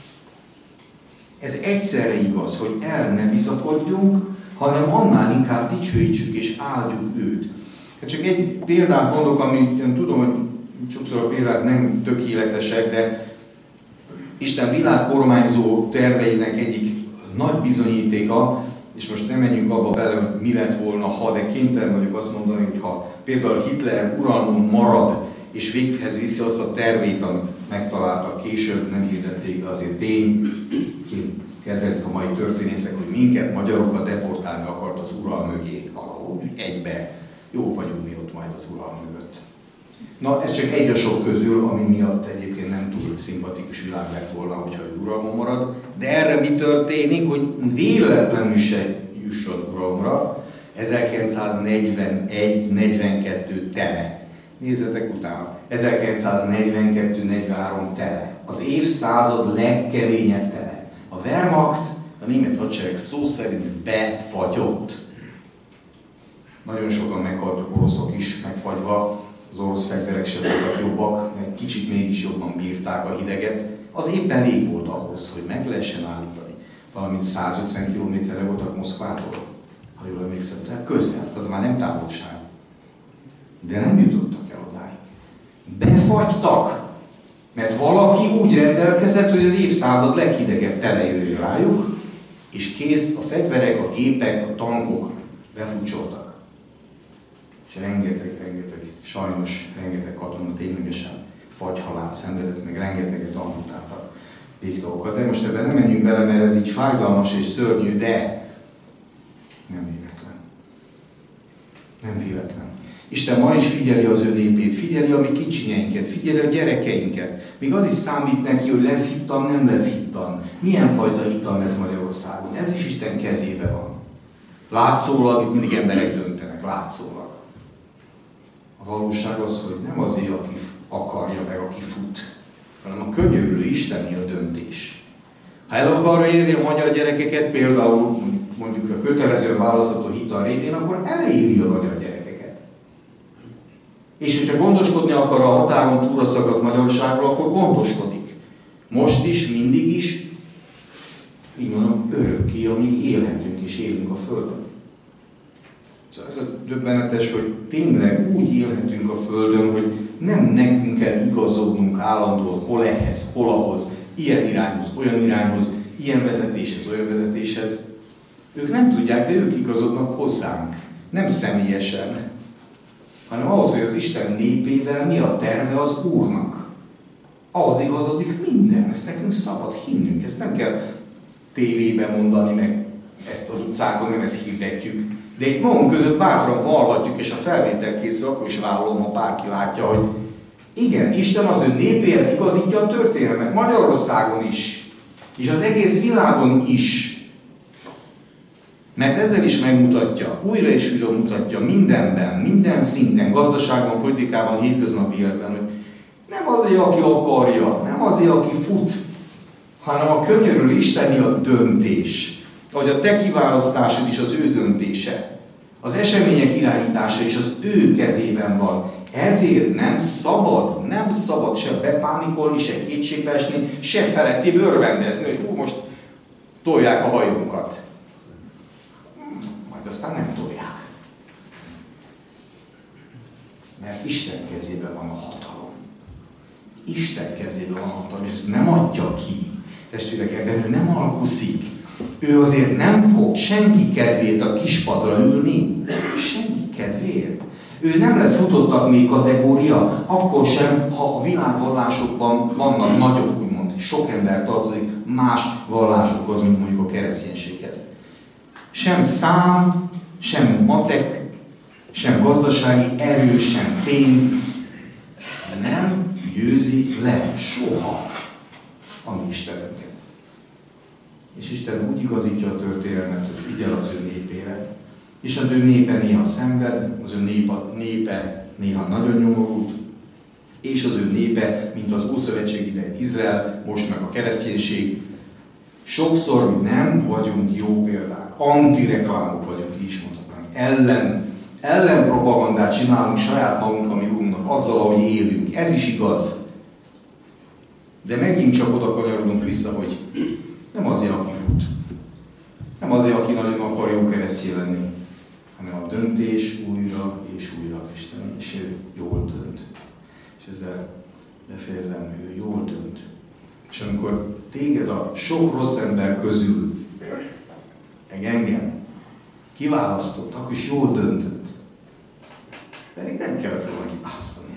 Ez egyszerre igaz, hogy el ne bizakodjunk, hanem annál inkább dicsőítsük és áldjuk őt. Hát csak egy példát mondok, amit tudom, hogy sokszor a példák nem tökéletesek, de Isten világkormányzó terveinek egyik nagy bizonyítéka, és most nem menjünk abba bele, hogy mi lett volna, ha, de kénytelen vagyok azt mondani, hogy ha például Hitler uralmon marad, és véghez viszi azt a tervét, amit megtaláltak később, nem hirdették, de azért tényként kezelik a mai történészek, hogy minket, magyarokat deportálni akart az ural mögé valahol, egybe. Jó vagyunk mi ott majd az ural mögött. Na, ez csak egy a sok közül, ami miatt egyébként nem túl szimpatikus világ lett volna, hogyha ő uralmon marad. De erre mi történik, hogy véletlenül se jusson uralomra. ezerkilencszáznegyvenegy negyvenkettő tele. Nézzetek utána. ezerkilencszáznegyvenkettő negyvenhárom tele. Az évszázad legkeményebb tele. A Wehrmacht, a német hadsereg szó szerint befagyott. Nagyon sokan meghaltak, oroszok is megfagyva, az orosz fegyverek sem voltak jobbak, mert kicsit mégis jobban bírták a hideget. Az éppen elég volt ahhoz, hogy meg lehessen állítani. Valamint százötven kilométerre voltak Moszkvától, ha jól emlékszem, tehát közel, az már nem távolság. De nem jutottak el odáig. Befagytak, mert valaki úgy rendelkezett, hogy az évszázad leghidegebb tele jöjjön rájuk, és kész, a fegyverek, a gépek, a tankok befúcsoltak. És rengeteg, rengeteg, sajnos rengeteg katona ténylegesen fagyhalált szenvedett, meg rengeteget amputáltak végtagokat. De most ebben nem menjünk bele, mert ez így fájdalmas és szörnyű, de nem véletlen. Nem véletlen. Isten ma is figyeli az ő népét, figyeli a mi kicsinyeinket, figyeli a gyerekeinket. Még az is számít neki, hogy lesz hittan, nem lesz hittan. Milyen fajta hittan lesz Magyarországon. Ez is Isten kezébe van. Látszólag, itt mindig emberek döntenek, látszólag. A valóság az, hogy nem azért, aki akarja meg, aki fut, hanem a könyörülő Isteni a döntés. Ha el akarja érni a magyar gyerekeket, például mondjuk a kötelezően választható hittan révén, akkor eléri a magyar gyerekeket. És hogyha gondoskodni akar a határon túlra szakadt magyarságról, akkor gondoskodik. Most is, mindig is, így mondom, örökké, amíg élhetünk és élünk a Földön. Szóval ez a döbbenetes, hogy tényleg úgy élhetünk a Földön, hogy nem nekünk kell igazodnunk állandóan, hol ehhez, hol ahhoz, ilyen irányhoz, olyan irányhoz, ilyen vezetéshez, olyan vezetéshez. Ők nem tudják, de ők igazodnak hozzánk. Nem személyesen, hanem ahhoz, hogy az Isten népével mi a terve az Úrnak. Ahhoz igazodik minden, ezt nekünk szabad hinnünk, ezt nem kell tévében mondani, meg ezt az utcákon nem ezt hirdetjük, de itt magunk között bátran vallhatjuk, és a felvétel készül, akkor is vállalom, ha bárki látja, hogy igen, Isten az ő népéhez igazítja a történelmet, Magyarországon is, és az egész világon is. Mert ezzel is megmutatja, újra és újra mutatja mindenben, minden szinten, gazdaságban, politikában, hétköznapi életben, hogy nem azért, aki akarja, nem azért, aki fut, hanem a könyörülő Isteni a döntés. Ahogy a te kiválasztásod is az ő döntése. Az események irányítása is az ő kezében van. Ezért nem szabad, nem szabad se bepánikolni, se kétségbe esni, se felettébb örvendezni, hogy hú, most tolják a hajónkat. Majd aztán nem tolják. Mert Isten kezében van a hatalom. Isten kezében van a hatalom, és ezt nem adja ki. Testvérek, ebben ő nem alkuszik. Ő azért nem fog senki kedvéért a kispadra ülni. Senki kedvéért. Ő nem lesz futottak még kategória, akkor sem, ha a világvallásokban vannak nagyobb, úgymond, sok ember tartozik más vallásokhoz, mint mondjuk a kereszténységhez. Sem szám, sem matek, sem gazdasági erő, sem pénz nem győzi le soha a mi Istenünket. És Isten úgy igazítja a történelmet, hogy figyel az ő népére, és az ő népe néha szenved, az ő népe, népe néha nagyon nyomorult, és az ő népe, mint az Ószövetség idején Izrael, most meg a kereszténység, sokszor mi nem vagyunk jó példák, antireklámok vagyunk, így is mondhatnánk, ellen, ellen propagandát csinálunk saját magunk, ami úrunknak, azzal, ahogy élünk. Ez is igaz. De megint csak oda kanyarodunk vissza, hogy nem azért, aki fut. Nem azért, aki nagyon akar jó keresztény lenni, hanem a döntés újra és újra az Isten, és ő jól dönt. És ezzel befejezem, ő jól dönt. És amikor téged a sok rossz ember közül, meg engem kiválasztott, akkor is jól döntött. Pedig nem kellett volna kiválasztania.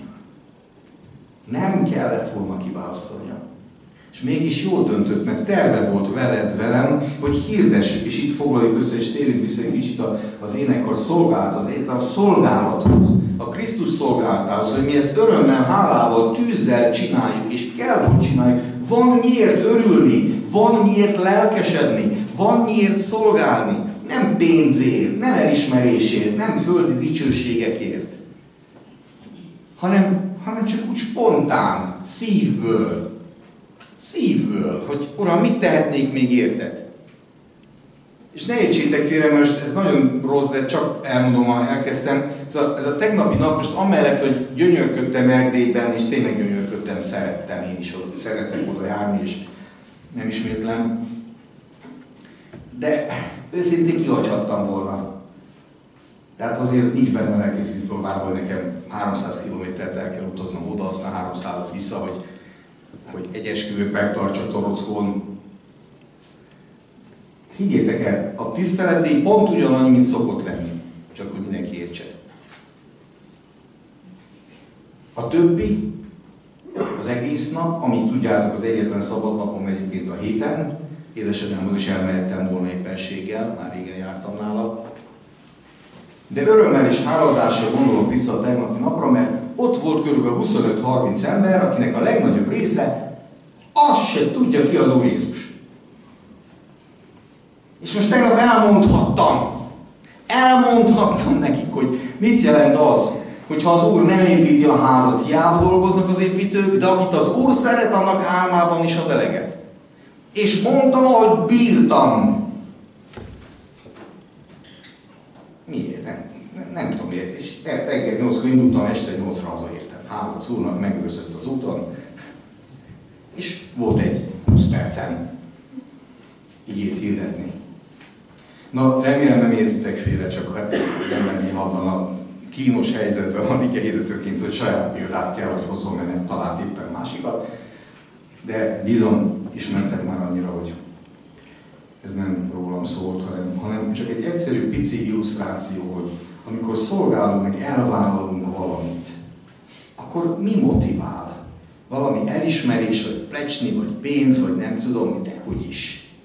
Nem kellett volna kiválasztania. És mégis jól döntött, mert terve volt veled, velem, hogy hirdessük, és itt foglaljuk össze, és térjünk vissza egy kicsit az énekkar szolgálat, az a szolgálathoz, a Krisztus szolgálatához, hogy mi ezt örömmel, hálával, tűzzel csináljuk, és kell, hogy csináljuk. Van miért örülni, van miért lelkesedni, van miért szolgálni. Nem pénzért, nem elismerésért, nem földi dicsőségekért, hanem, hanem csak úgy spontán, szívből. Szívből, hogy Uram, mit tehetnék még érted? És ne értsétek félre, most ez nagyon rossz, de csak elmondom, ha elkezdtem. Ez a, ez a tegnapi nap, most amellett, hogy gyönyörködtem Erdélyben, és tényleg gyönyörködtem, szerettem én is, szeretek oda járni, és nem ismétlem. De őszintén kihagyhattam volna. Tehát azért nincs benne elkészítő próbálva, hogy nekem háromszáz kilométert el kell utaznom oda, aztán háromszázat vissza, hogy hogy egy esküvőt megtartsa Torockon. Higgyétek el, a tiszteletdíj pont ugyanannyi, mint szokott lenni. Csak hogy mindenki értse. A többi, az egész nap, amit tudjátok, az egyetlen szabad napom egyébként a héten, édesanyámhoz is elmehettem volna éppenséggel, már régen jártam nála. De örömmel és háladással gondolok vissza a tegnapi napra, mert ott volt körülbelül huszonöt-harminc ember, akinek a legnagyobb része azt se tudja, ki az Úr Jézus. És most tegnap elmondhattam, elmondhattam nekik, hogy mit jelent az, hogyha az Úr nem építi a házat, hiába dolgoznak az építők, de akit az Úr szeret, annak álmában is ad eleget. És mondtam, ahogy bírtam. Miért? Nem, nem, nem tudom miért. És reggel nyolckor indultam, este nyolcra hazaértem. Hála az Úrnak, megőrzött az úton. És volt egy húsz percem igét hirdetni. Na, remélem nem értitek félre, csak hát nem lenni abban a kínos helyzetben van igehirdetőként, hogy saját példát kell, hogy hozzon, mert nem talált éppen másikat. De bizony ismertek már annyira, hogy ez nem rólam szólt, hanem, hanem csak egy egyszerű pici illusztráció, hogy amikor szolgálunk, meg elvállalunk valamit, akkor mi motivál? Valami elismerés, vagy plecsni, vagy pénz, vagy nem tudom, de hogy is.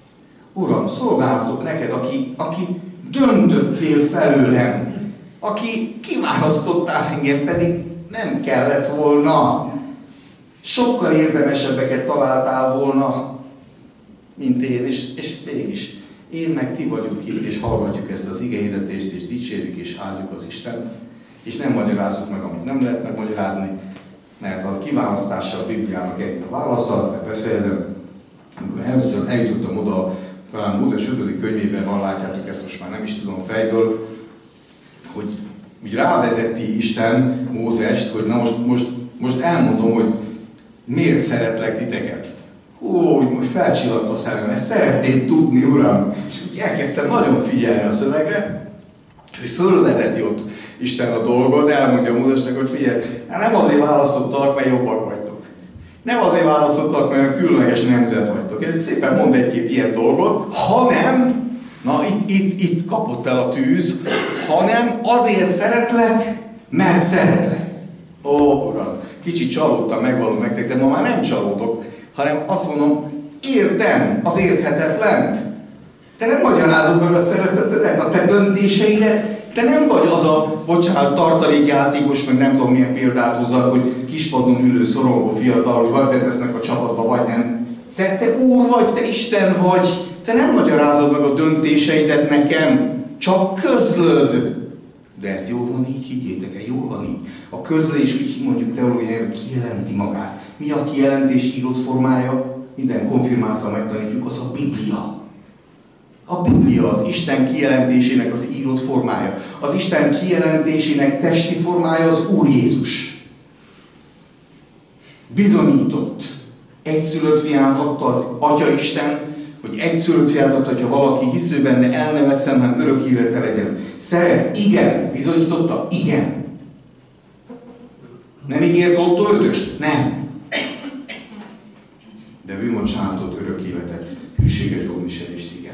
Uram, szolgálhatok neked, aki, aki döntöttél felőlem, aki kiválasztottál engem, pedig nem kellett volna. Sokkal érdemesebbeket találtál volna, mint én, és, és mégis én meg ti vagyunk itt, és hallgatjuk ezt az igehirdetést, és dicsérjük, és áldjuk az Istent, és nem magyarázzuk meg, amit nem lehet megmagyarázni, mert a kiválasztása a Bibliának egy a válasza, azt befejezem. Amikor először eljutottam oda, talán Mózes ötödik könyvében van, látjátok, ezt most már nem is tudom fejből, hogy úgy rávezeti Isten Mózest, hogy na most, most, most elmondom, hogy miért szeretlek titeket. Ó, hogy most felcsillant a szemem, ezt szeretném tudni, Uram. És úgy elkezdtem nagyon figyelni a szövegre, és hogy fölvezeti ott Isten a dolgot, elmondja Mózesnek, hogy figyelj, nem azért választottalak, mert jobbak vagytok. Nem azért választottalak, mert különleges nemzet vagytok. Ez szépen mond egy-két ilyen dolgot, hanem, na itt, itt, itt kapott el a tűz, hanem azért szeretlek, mert szeretlek. Ó, Uram, kicsit csalódtam, megvalom nektek, de ma már nem csalódok, hanem azt mondom, értem az érthetetlent. Te nem magyarázod meg a szeretetedet, a te döntéseidet, te nem vagy az a, bocsánat, tartalékjátékos, meg nem tudom milyen példát hozzak, hogy kispadon ülő, szorongó fiatal, hogy vagy betesznek a csapatba, vagy nem. Te, te Úr vagy, te Isten vagy, te nem magyarázod meg a döntéseidet nekem, csak közlöd. De ez jól van így, higgyétek el, jól van így. A közlés, úgy mondjuk teológiailag kijelenti magát. Mi a kijelentés írott formája? Minden konfirmáltal megtanítjuk, az a Biblia. A Biblia az Isten kijelentésének az írott formája. Az Isten kijelentésének testi formája az Úr Jézus. Bizonyított. Egyszülött fiát adta az Atya Isten, hogy egyszülött fiát adta, hogyha valaki hisző benne, el ne vesszen, hanem örök élete legyen. Szeret, igen. Bizonyította? Igen. Nem ígért lottó ötöst? Nem. De bűnbocsánatot, örök életet, hűséges gondviselést, igen.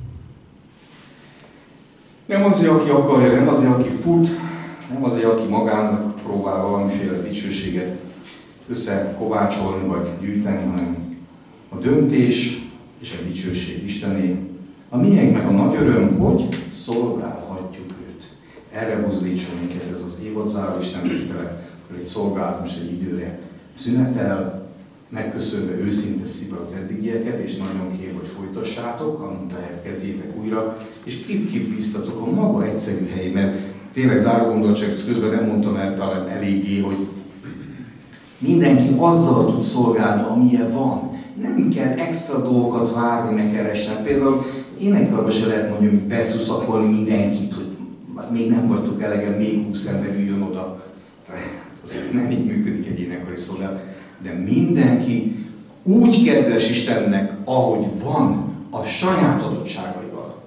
Nem azért, aki akarja, nem azért, aki fut, nem azért, aki magának próbál valamiféle dicsőséget összekovácsolni vagy gyűjteni, hanem a döntés és a dicsőség Istené. A miénk meg a nagy öröm, hogy szolgálhatjuk őt. Erre buzdítson minket ez az évadzáró Isten tisztelet, hogy egy szolgálat most egy időre szünetel, megköszönve őszinte szívvel az eddigieket, és nagyon kér, hogy folytassátok, amint lehet, kezdjétek újra, és kit-kit bíztatok a maga egyszerű hely, mert tényleg záró gondolat, csak közben nem mondtam el talán eléggé, hogy mindenki azzal tud szolgálni, amilyen van. Nem kell extra dolgokat várni, meg keresni. Például énekelve se lehet mondjuk beszuszakolni mindenkit, hogy még nem vagytok elegen, még húsz ember üljön oda. Azért nem így működik egy énekari szolgálat. De mindenki úgy kedves Istennek, ahogy van, a saját adottságaival.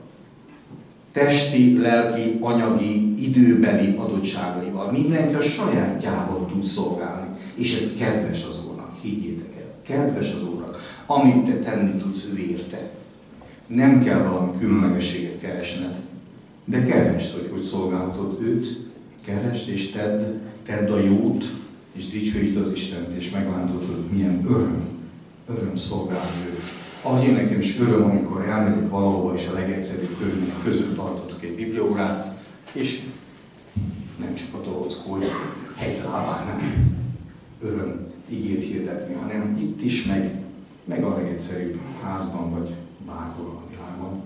Testi, lelki, anyagi, időbeli adottságaival. Mindenki a sajátjával tud szolgálni. És ez kedves az Úrnak, higgyétek el. Kedves az Úrnak. Amit te tenni tudsz, ő érte. Nem kell valami különlegességet keresned. De keresd, hogy hogy szolgálhatod őt. Keresd és tedd, tedd a jót, és dicsőítsd az Istent, és meglátod, hogy milyen öröm, öröm szolgálni őt. Ahogy én nekem is öröm, amikor elmegyek valahova, és a legegyszerűbb körülmények között tartotok egy bibliaórát, és nem csak a torockó, hogy helylábán nem öröm igét hirdetni, hanem itt is, meg, meg a legegyszerűbb házban, vagy bárhol a világban.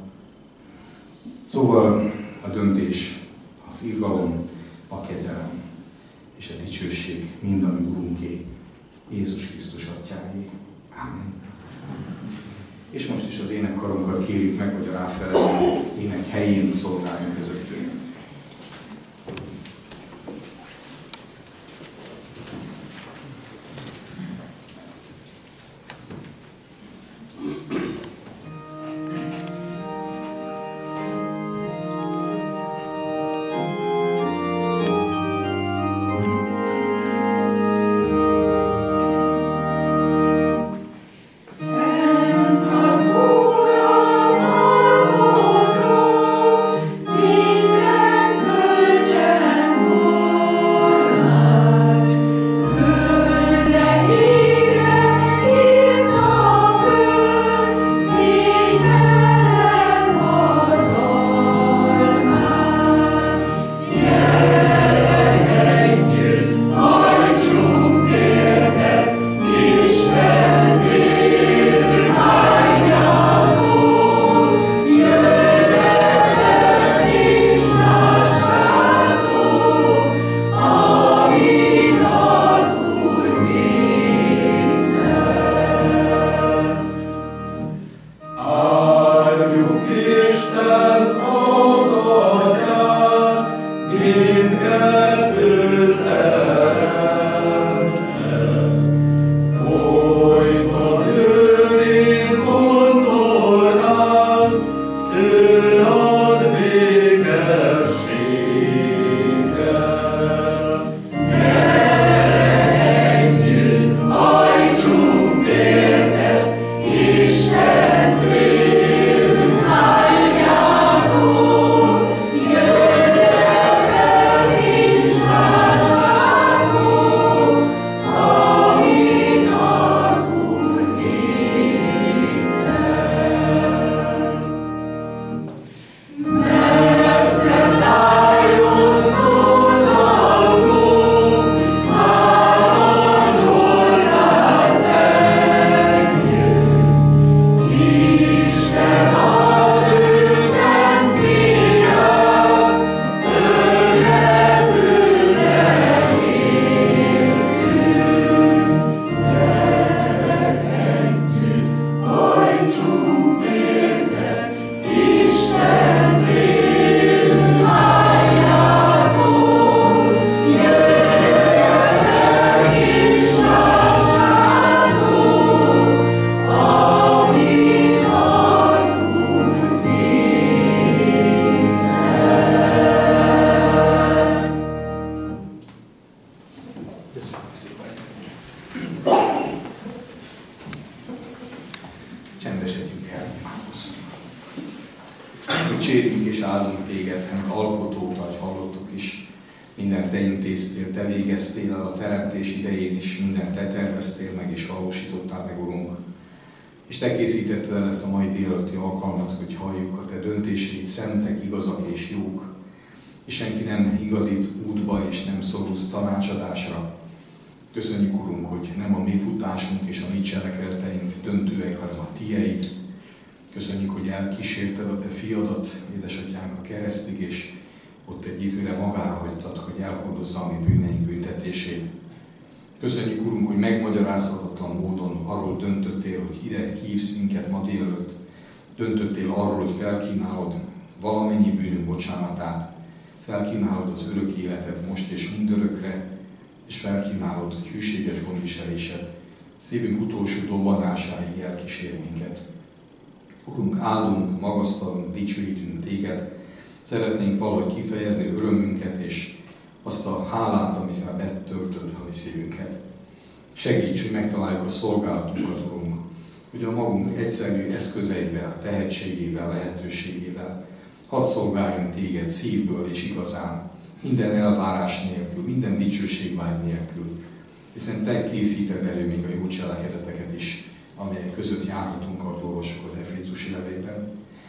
Szóval a döntés, az irgalom, a kegyelem és a dicsőség mind a mi Urunké, Jézus Krisztus Atyáé. Ámen. És most is az énekkarunkat kérjük meg, hogy a ráfelelő ének helyén szolgáljunk közöttünk. Minden Köszönjük szépen. Csendesedjünk el, imádkozzunk. Dicsérjük és áldunk téged, mint alkotót, ahogy hallottuk is. Mindent te intéztél, te végeztél el a teremtés idején is, mindent te terveztél meg és valósítottál meg, Urunk. És te készítetted el ezt a mai délelőtti alkalmat, hogy halljuk a te döntéseid, szentek, igazak és jók. És senki nem igazít útba és nem szorulsz tanácsadásra. Köszönjük, Urunk, hogy nem a mi futásunk és a mi cselekedeteink döntőek, hanem a tieid. Köszönjük, hogy elkísérted a te fiadat, édesatyánk, a keresztig, és ott egy időre magára hagytad, hogy elhordozza a mi bűneink büntetését. Köszönjük, Urunk, hogy megmagyarázhatatlan módon arról döntöttél, hogy ide hívsz minket ma délelőtt. Döntöttél arról, hogy felkínálod valamennyi bűnünk bocsánatát, felkínálod az örök életet most és mindörökre, és felkínálod, hogy hűséges gondviselésed szívünk utolsó dobbanásáig elkísér minket. Urunk, áldunk, magasztalunk, dicsőítünk téged, szeretnénk valahogy kifejezni örömünket és azt a hálát, amivel betöltöd a mi szívünket. Segíts, hogy megtaláljuk a szolgálatunkat, Urunk, hogy a magunk egyszerű eszközeivel, tehetségével, lehetőségével hadd szolgáljunk téged szívből és igazán, minden elvárás nélkül, minden dicsőségvágy nélkül, hiszen te készíted elő még a jó cselekedeteket is, amelyek között járhatunk, ahogy olvassuk az Efézusi levélben.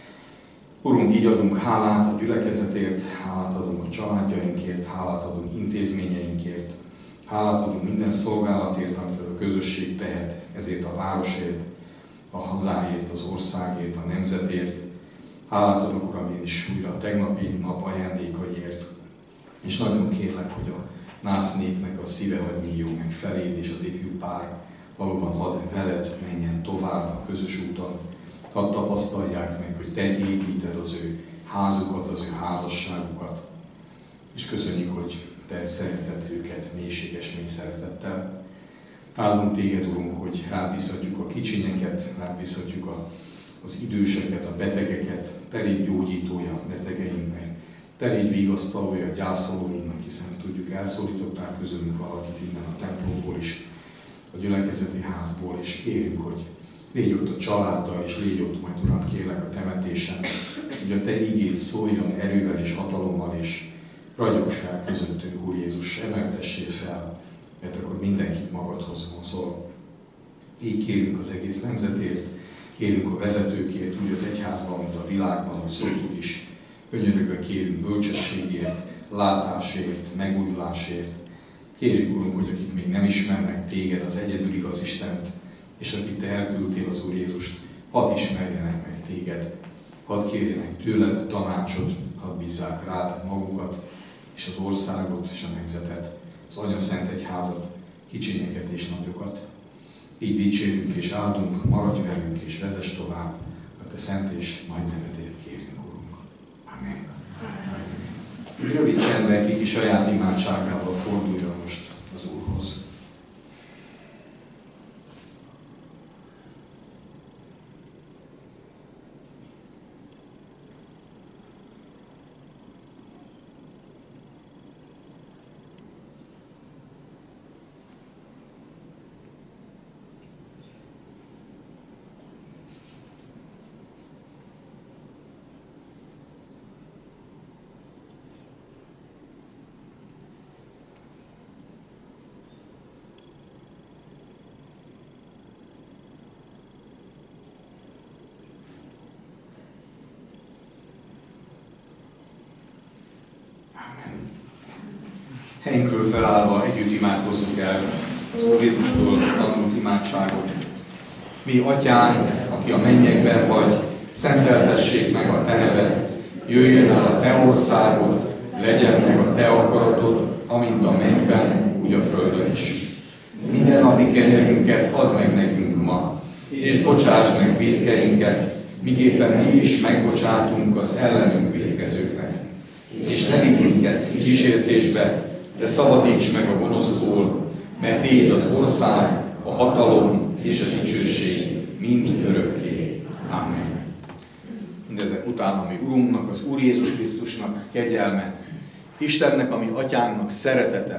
Urunk, így adunk hálát a gyülekezetért, hálát adunk a családjainkért, hálát adunk intézményeinkért, hálát adunk minden szolgálatért, amit ez a közösség tehet, ezért a városért, a hazáért, az országért, a nemzetért. Hálát adok, Uram, én is újra a tegnapi nap ajándékaiért, és nagyon kérlek, hogy a nász népnek a szíve hadd nyíljon meg feléd, és az ifjú pár valóban hadd veled menjen tovább a közös úton. Hadd tapasztalják meg, hogy te építed az ő házukat, az ő házasságukat. És köszönjük, hogy te szereted őket mélységes mély szeretettel. Áldunk téged, Urunk, hogy rábízhatjuk a kicsinyeket, rábízhatjuk a, az időseket, a betegeket. Te légy gyógyítója betegeinknek, te légy vigasztalója gyászolóinknak, hiszen tudjuk, elszólítottál közülünk valakit innen a templomból is, a gyülekezeti házból, és kérünk, hogy légy ott a családdal, és légy ott majd, Uram, kérlek a temetésen, hogy a te ígéd szóljon erővel és hatalommal, és ragyog fel közöttünk, Úr Jézus, emeltessél fel, mert akkor mindenkit magadhoz vonzol. Így kérünk az egész nemzetért, kérünk a vezetőkért, úgy az egyházban, mint a világban, hogy szóltuk is. Könyörögve kérünk bölcsességért, látásért, megújulásért. Kérjük, Urunk, hogy akik még nem ismernek téged, az egyedül igaz Istent, és akik te elküldtél, az Úr Jézust, hadd ismerjenek meg téged, hadd kérjenek tőled tanácsot, hadd bízzák rád magukat, és az országot, és a nemzetet, az Anya Szent Egyházat, kicsinyeket és nagyokat. Így dicsérünk és áldunk, maradj velünk és vezess tovább, a te szent és nagy nevedért kérünk, Urunk. Amen. Rövid csendben kiki saját imádságával forduljon most az Úrhoz. Helyünkről felállva együtt imádkozzuk el az Úr Jézustól tanult imádságot. Mi, Atyánk, aki a mennyekben vagy, szenteltessék meg a te neved, jöjjön el a te országod, legyen meg a te akaratod, amint a mennyben, úgy a földön is. Minden napi kenyerünket add meg nekünk ma, és bocsáss meg vétkeinket, miképpen mi is megbocsátunk az ellenünk vétkezőknek. És ne vigy minket kísértésbe, de szabadíts meg a gonosztól, mert tiéd az ország, a hatalom és a dicsőség mind örökké. Amen. Mindezek után, ami Urunknak, az Úr Jézus Krisztusnak kegyelme, Istennek, ami Atyánknak szeretete,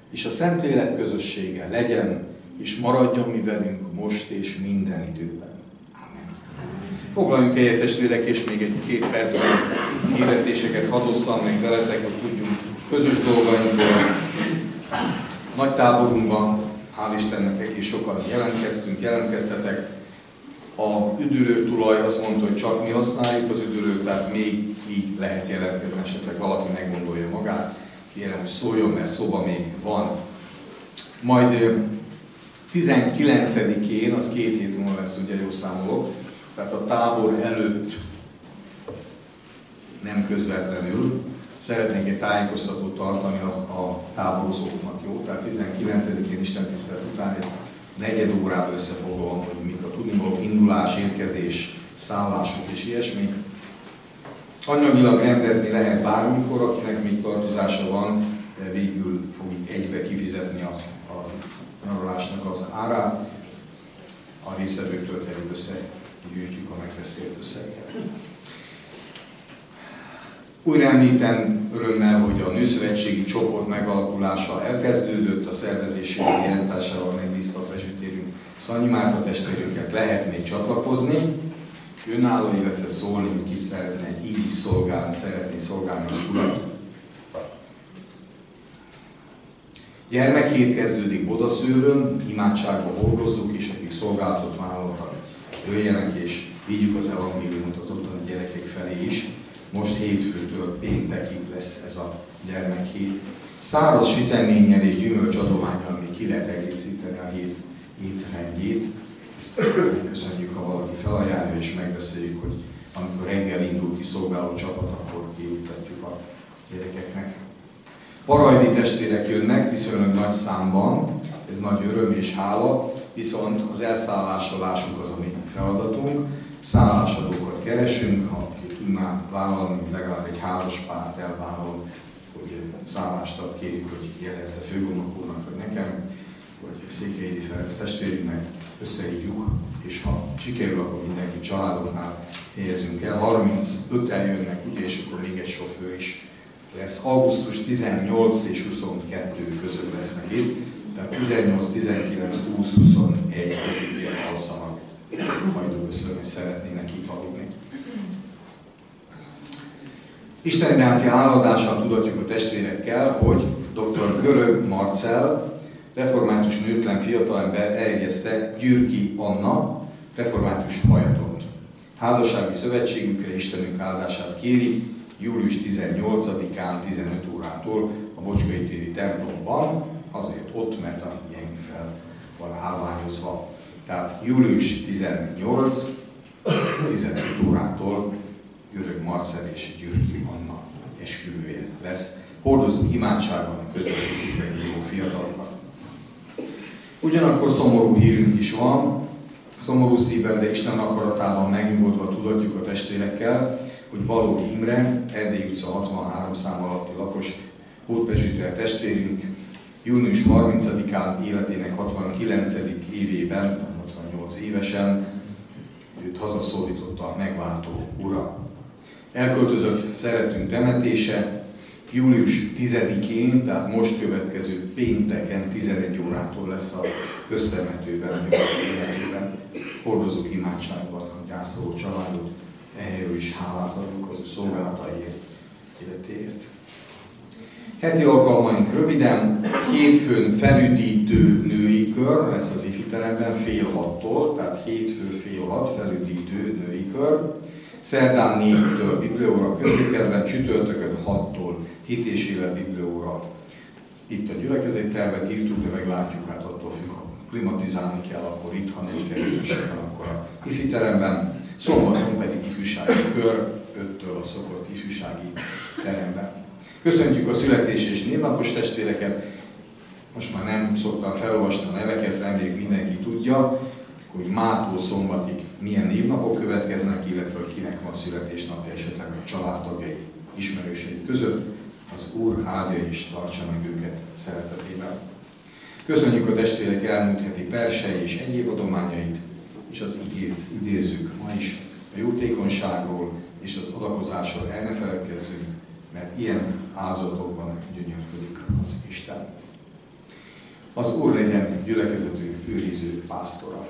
és a Szentlélek közössége legyen, és maradjon mi velünk most és minden időben. Amen. Foglaljunk helyet, testvérek, és még egy két percben hirdetéseket hadd osszam meg veletek, hogy tudjunk közös dolgainkról. Nagy táborunkban, hál' Istennek, egész sokan jelentkeztünk, jelentkeztetek. A üdülő tulaj azt mondta, hogy csak mi használjuk az üdülőt, tehát még így lehet jelentkezni, esetleg valaki meggondolja magát. Kérem, hogy szóljon, mert szóba még van. Majd tizenkilencedikén, az két hét múlva lesz, ugye jól számolok, tehát a tábor előtt nem közvetlenül szeretnénk egy tájékoztatót tartani a, a táborozóknak, jó? Tehát tizenkilencedikén istentisztelet után egy negyed órában összefoglalom, hogy mik a tudnivalók, indulás, érkezés, szállások és ilyesmi. Anyagilag rendezni lehet bármikor, akinek még tartozása van, de végül fogjuk egybe kifizetni a, a nyaralásnak az árát. A résztvevőktől pedig összegyűjtjük a megbeszélt összeget. Újra említem örömmel, hogy a Nőszövetségi csoport megalakulása elkezdődött, a szervezési irányításával megbízta a presbitérium Szanyi Márta testvérünket, lehet még csatlakozni, önálló, illetve szólni, hogy ki szeretne így is szolgálni, szeretné szolgálni az Urat. Gyermekhét kezdődik Bodaszőlőn, imádságba hordozzuk, és akik szolgálatot vállaltak, jöjjenek és vigyük az evangéliumot az ottani gyerekek felé is. Most hétfőtől péntekig lesz ez a gyermekhét. Száraz süteménnyel és gyümölcsadománnyal még ki lehet egészíteni a hét étrendjét. Ezt köszönjük, ha valaki felajánlja, és megbeszéljük, hogy amikor reggel indul ki szolgáló csapat, akkor kijuttatjuk a gyerekeknek. Parajdi testvérek jönnek viszonylag nagy számban, ez nagy öröm és hála, viszont az elszállásolásuk az a mi feladatunk. Szállásadókat keresünk, ha ki tudná vállalni, legalább egy házaspárt elvállal, hogy szállást ad, kérjük, hogy jelezze főgondnok úrnak, vagy nekem, vagy Székelydi Ferenc testvérünknek, összehívjuk, és ha sikerül, akkor mindenki családoknál helyezünk el. harmincöten jönnek, ugye, és akkor még egy sofőr is lesz. augusztus tizennyolc és huszonkettő között lesznek itt, tehát tizennyolc, tizenkilenc, húsz, huszonegy ilyen alszanak. Majd köszönöm, hogy szeretnének itt aludni. Isten iránti álladással tudatjuk a testvérekkel, hogy dr. Görög Marcell, református nőtlen fiatalember eljegyezte Gyürki Anna, református hajadont. Házassági szövetségükre Istenünk áldását kérik július tizennyolcadikán tizenöt órától a Bocskai téri templomban, azért ott, mert a jenk fel van állványozva. Tehát július tizennyolc tizenöt órától Görög Marcell és Gyürki Anna esküvője lesz. Hordozunk imádságban a közösségükben jó fiatalokat. Ugyanakkor szomorú hírünk is van, szomorú szívvel, de Isten akaratában megnyugodva tudatjuk a testvérekkel, hogy Balogh Imre, Erdély utca hatvanhárom szám alatti lakos pótpresbiter testvérünk június harmincadikán életének hatvankilencedik évében, hatvannyolc évesen őt hazaszólította a megváltó Ura. Elköltözött szeretünk temetése július tizedikén, tehát most következő pénteken tizenegy órától lesz a köztemetőben, a nyugat-életében. Hordozunk imádságban a gyászoló családot, ehelyről is hálát adunk az ő szolgálataiért, életéért. Heti alkalmaink röviden, hétfőn felüdítő női kör lesz az ifiteremben fél hattól, tehát hétfő fél hat felüdítő női kör. Szerdán négytől bibliaóra közékelben, csütörtökön hattól hit és élet bibliaóra. Itt a gyülekezettervet írtuk, de meglátjuk, hát attól függ, ha klimatizálni kell, akkor itt, ha nem kerül sokan, akkor a ifiteremben. Szombaton pedig ifjúsági kör, öttől a szokott ifjúsági teremben. Köszöntjük a születés és névnapos testvéreket. Most már nem szoktam felolvasni a neveket, reméljük mindenki tudja, hogy mától szombatig milyen névnapok következnek, illetve hogy kinek van születésnapja esetleg a családtagjai, ismerősei között. Az Úr áldja és tartsa meg őket szeretetében. Köszönjük a testvérek elmúlt heti persei és egyéb adományait, és az igét idézzük ma is a jótékonyságról és az adakozásról el ne feledkezzünk, mert ilyen áldozatokban gyönyörködik az Isten. Az Úr legyen gyülekezetünk őriző pásztora.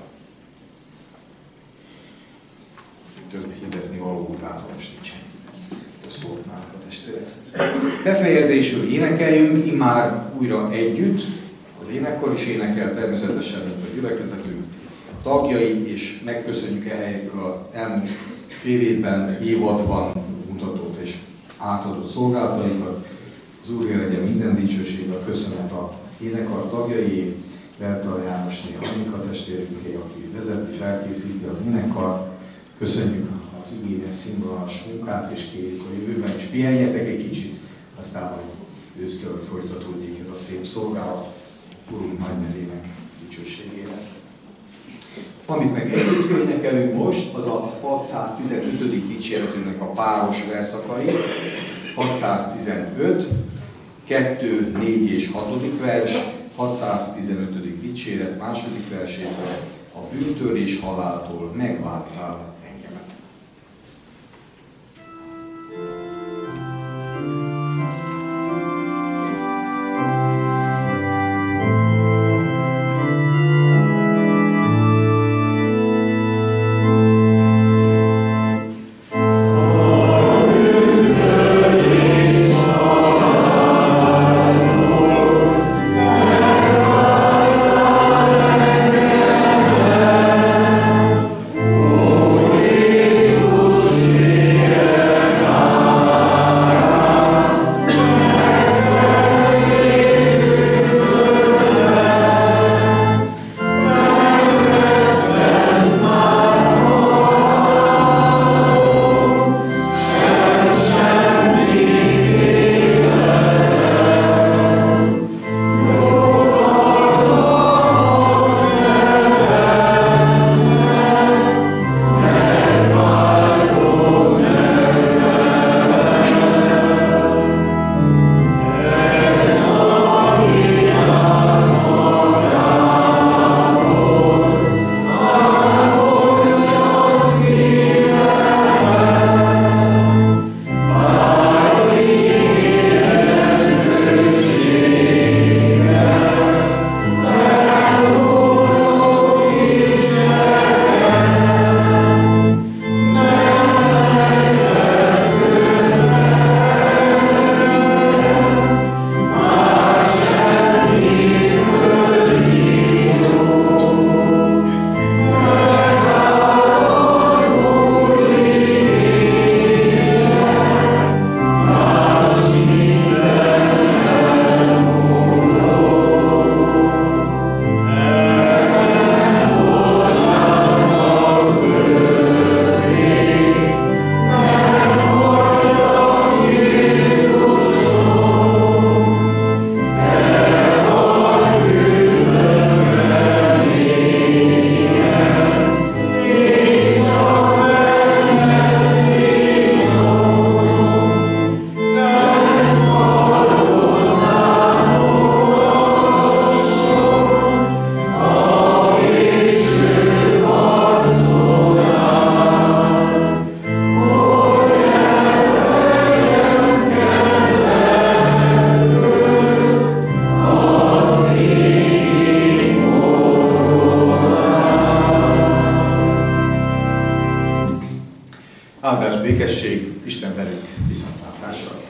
Több hirdetni való látom most nincsen. Szóltnánk a testvérek. Befejezésül énekeljünk, immár újra együtt. Az énekkar is énekel, természetesen, mint a gyülekezetünk tagjai, és megköszönjük ehelyekről az elmúlt fél évben, évadban mutatott és átadott szolgálataikat. Az Úr legyen minden dicsőség, a köszönet a énekkar tagjai, Berta Jánosné, Annika testvérünké, aki vezeti, felkészíti az énekkar. Köszönjük az igényes színvonalas munkát, és kérjük a jövőben is pihenjetek egy kicsit, aztán majd őszkel, hogy folytatódjék ez a szép szolgálat Urunk nagy nevének dicsőségére. Amit meg együtt énekelünk most, az a hatszáztizenötödik dicséretünknek a páros verszakai. hatszáztizenöt, kettő, négy és hatodik vers, hatszáztizenötödik dicséret második versében, a bűntől és haláltól megváltál engemet. Áldás, békesség, Isten velünk, viszontlátásra!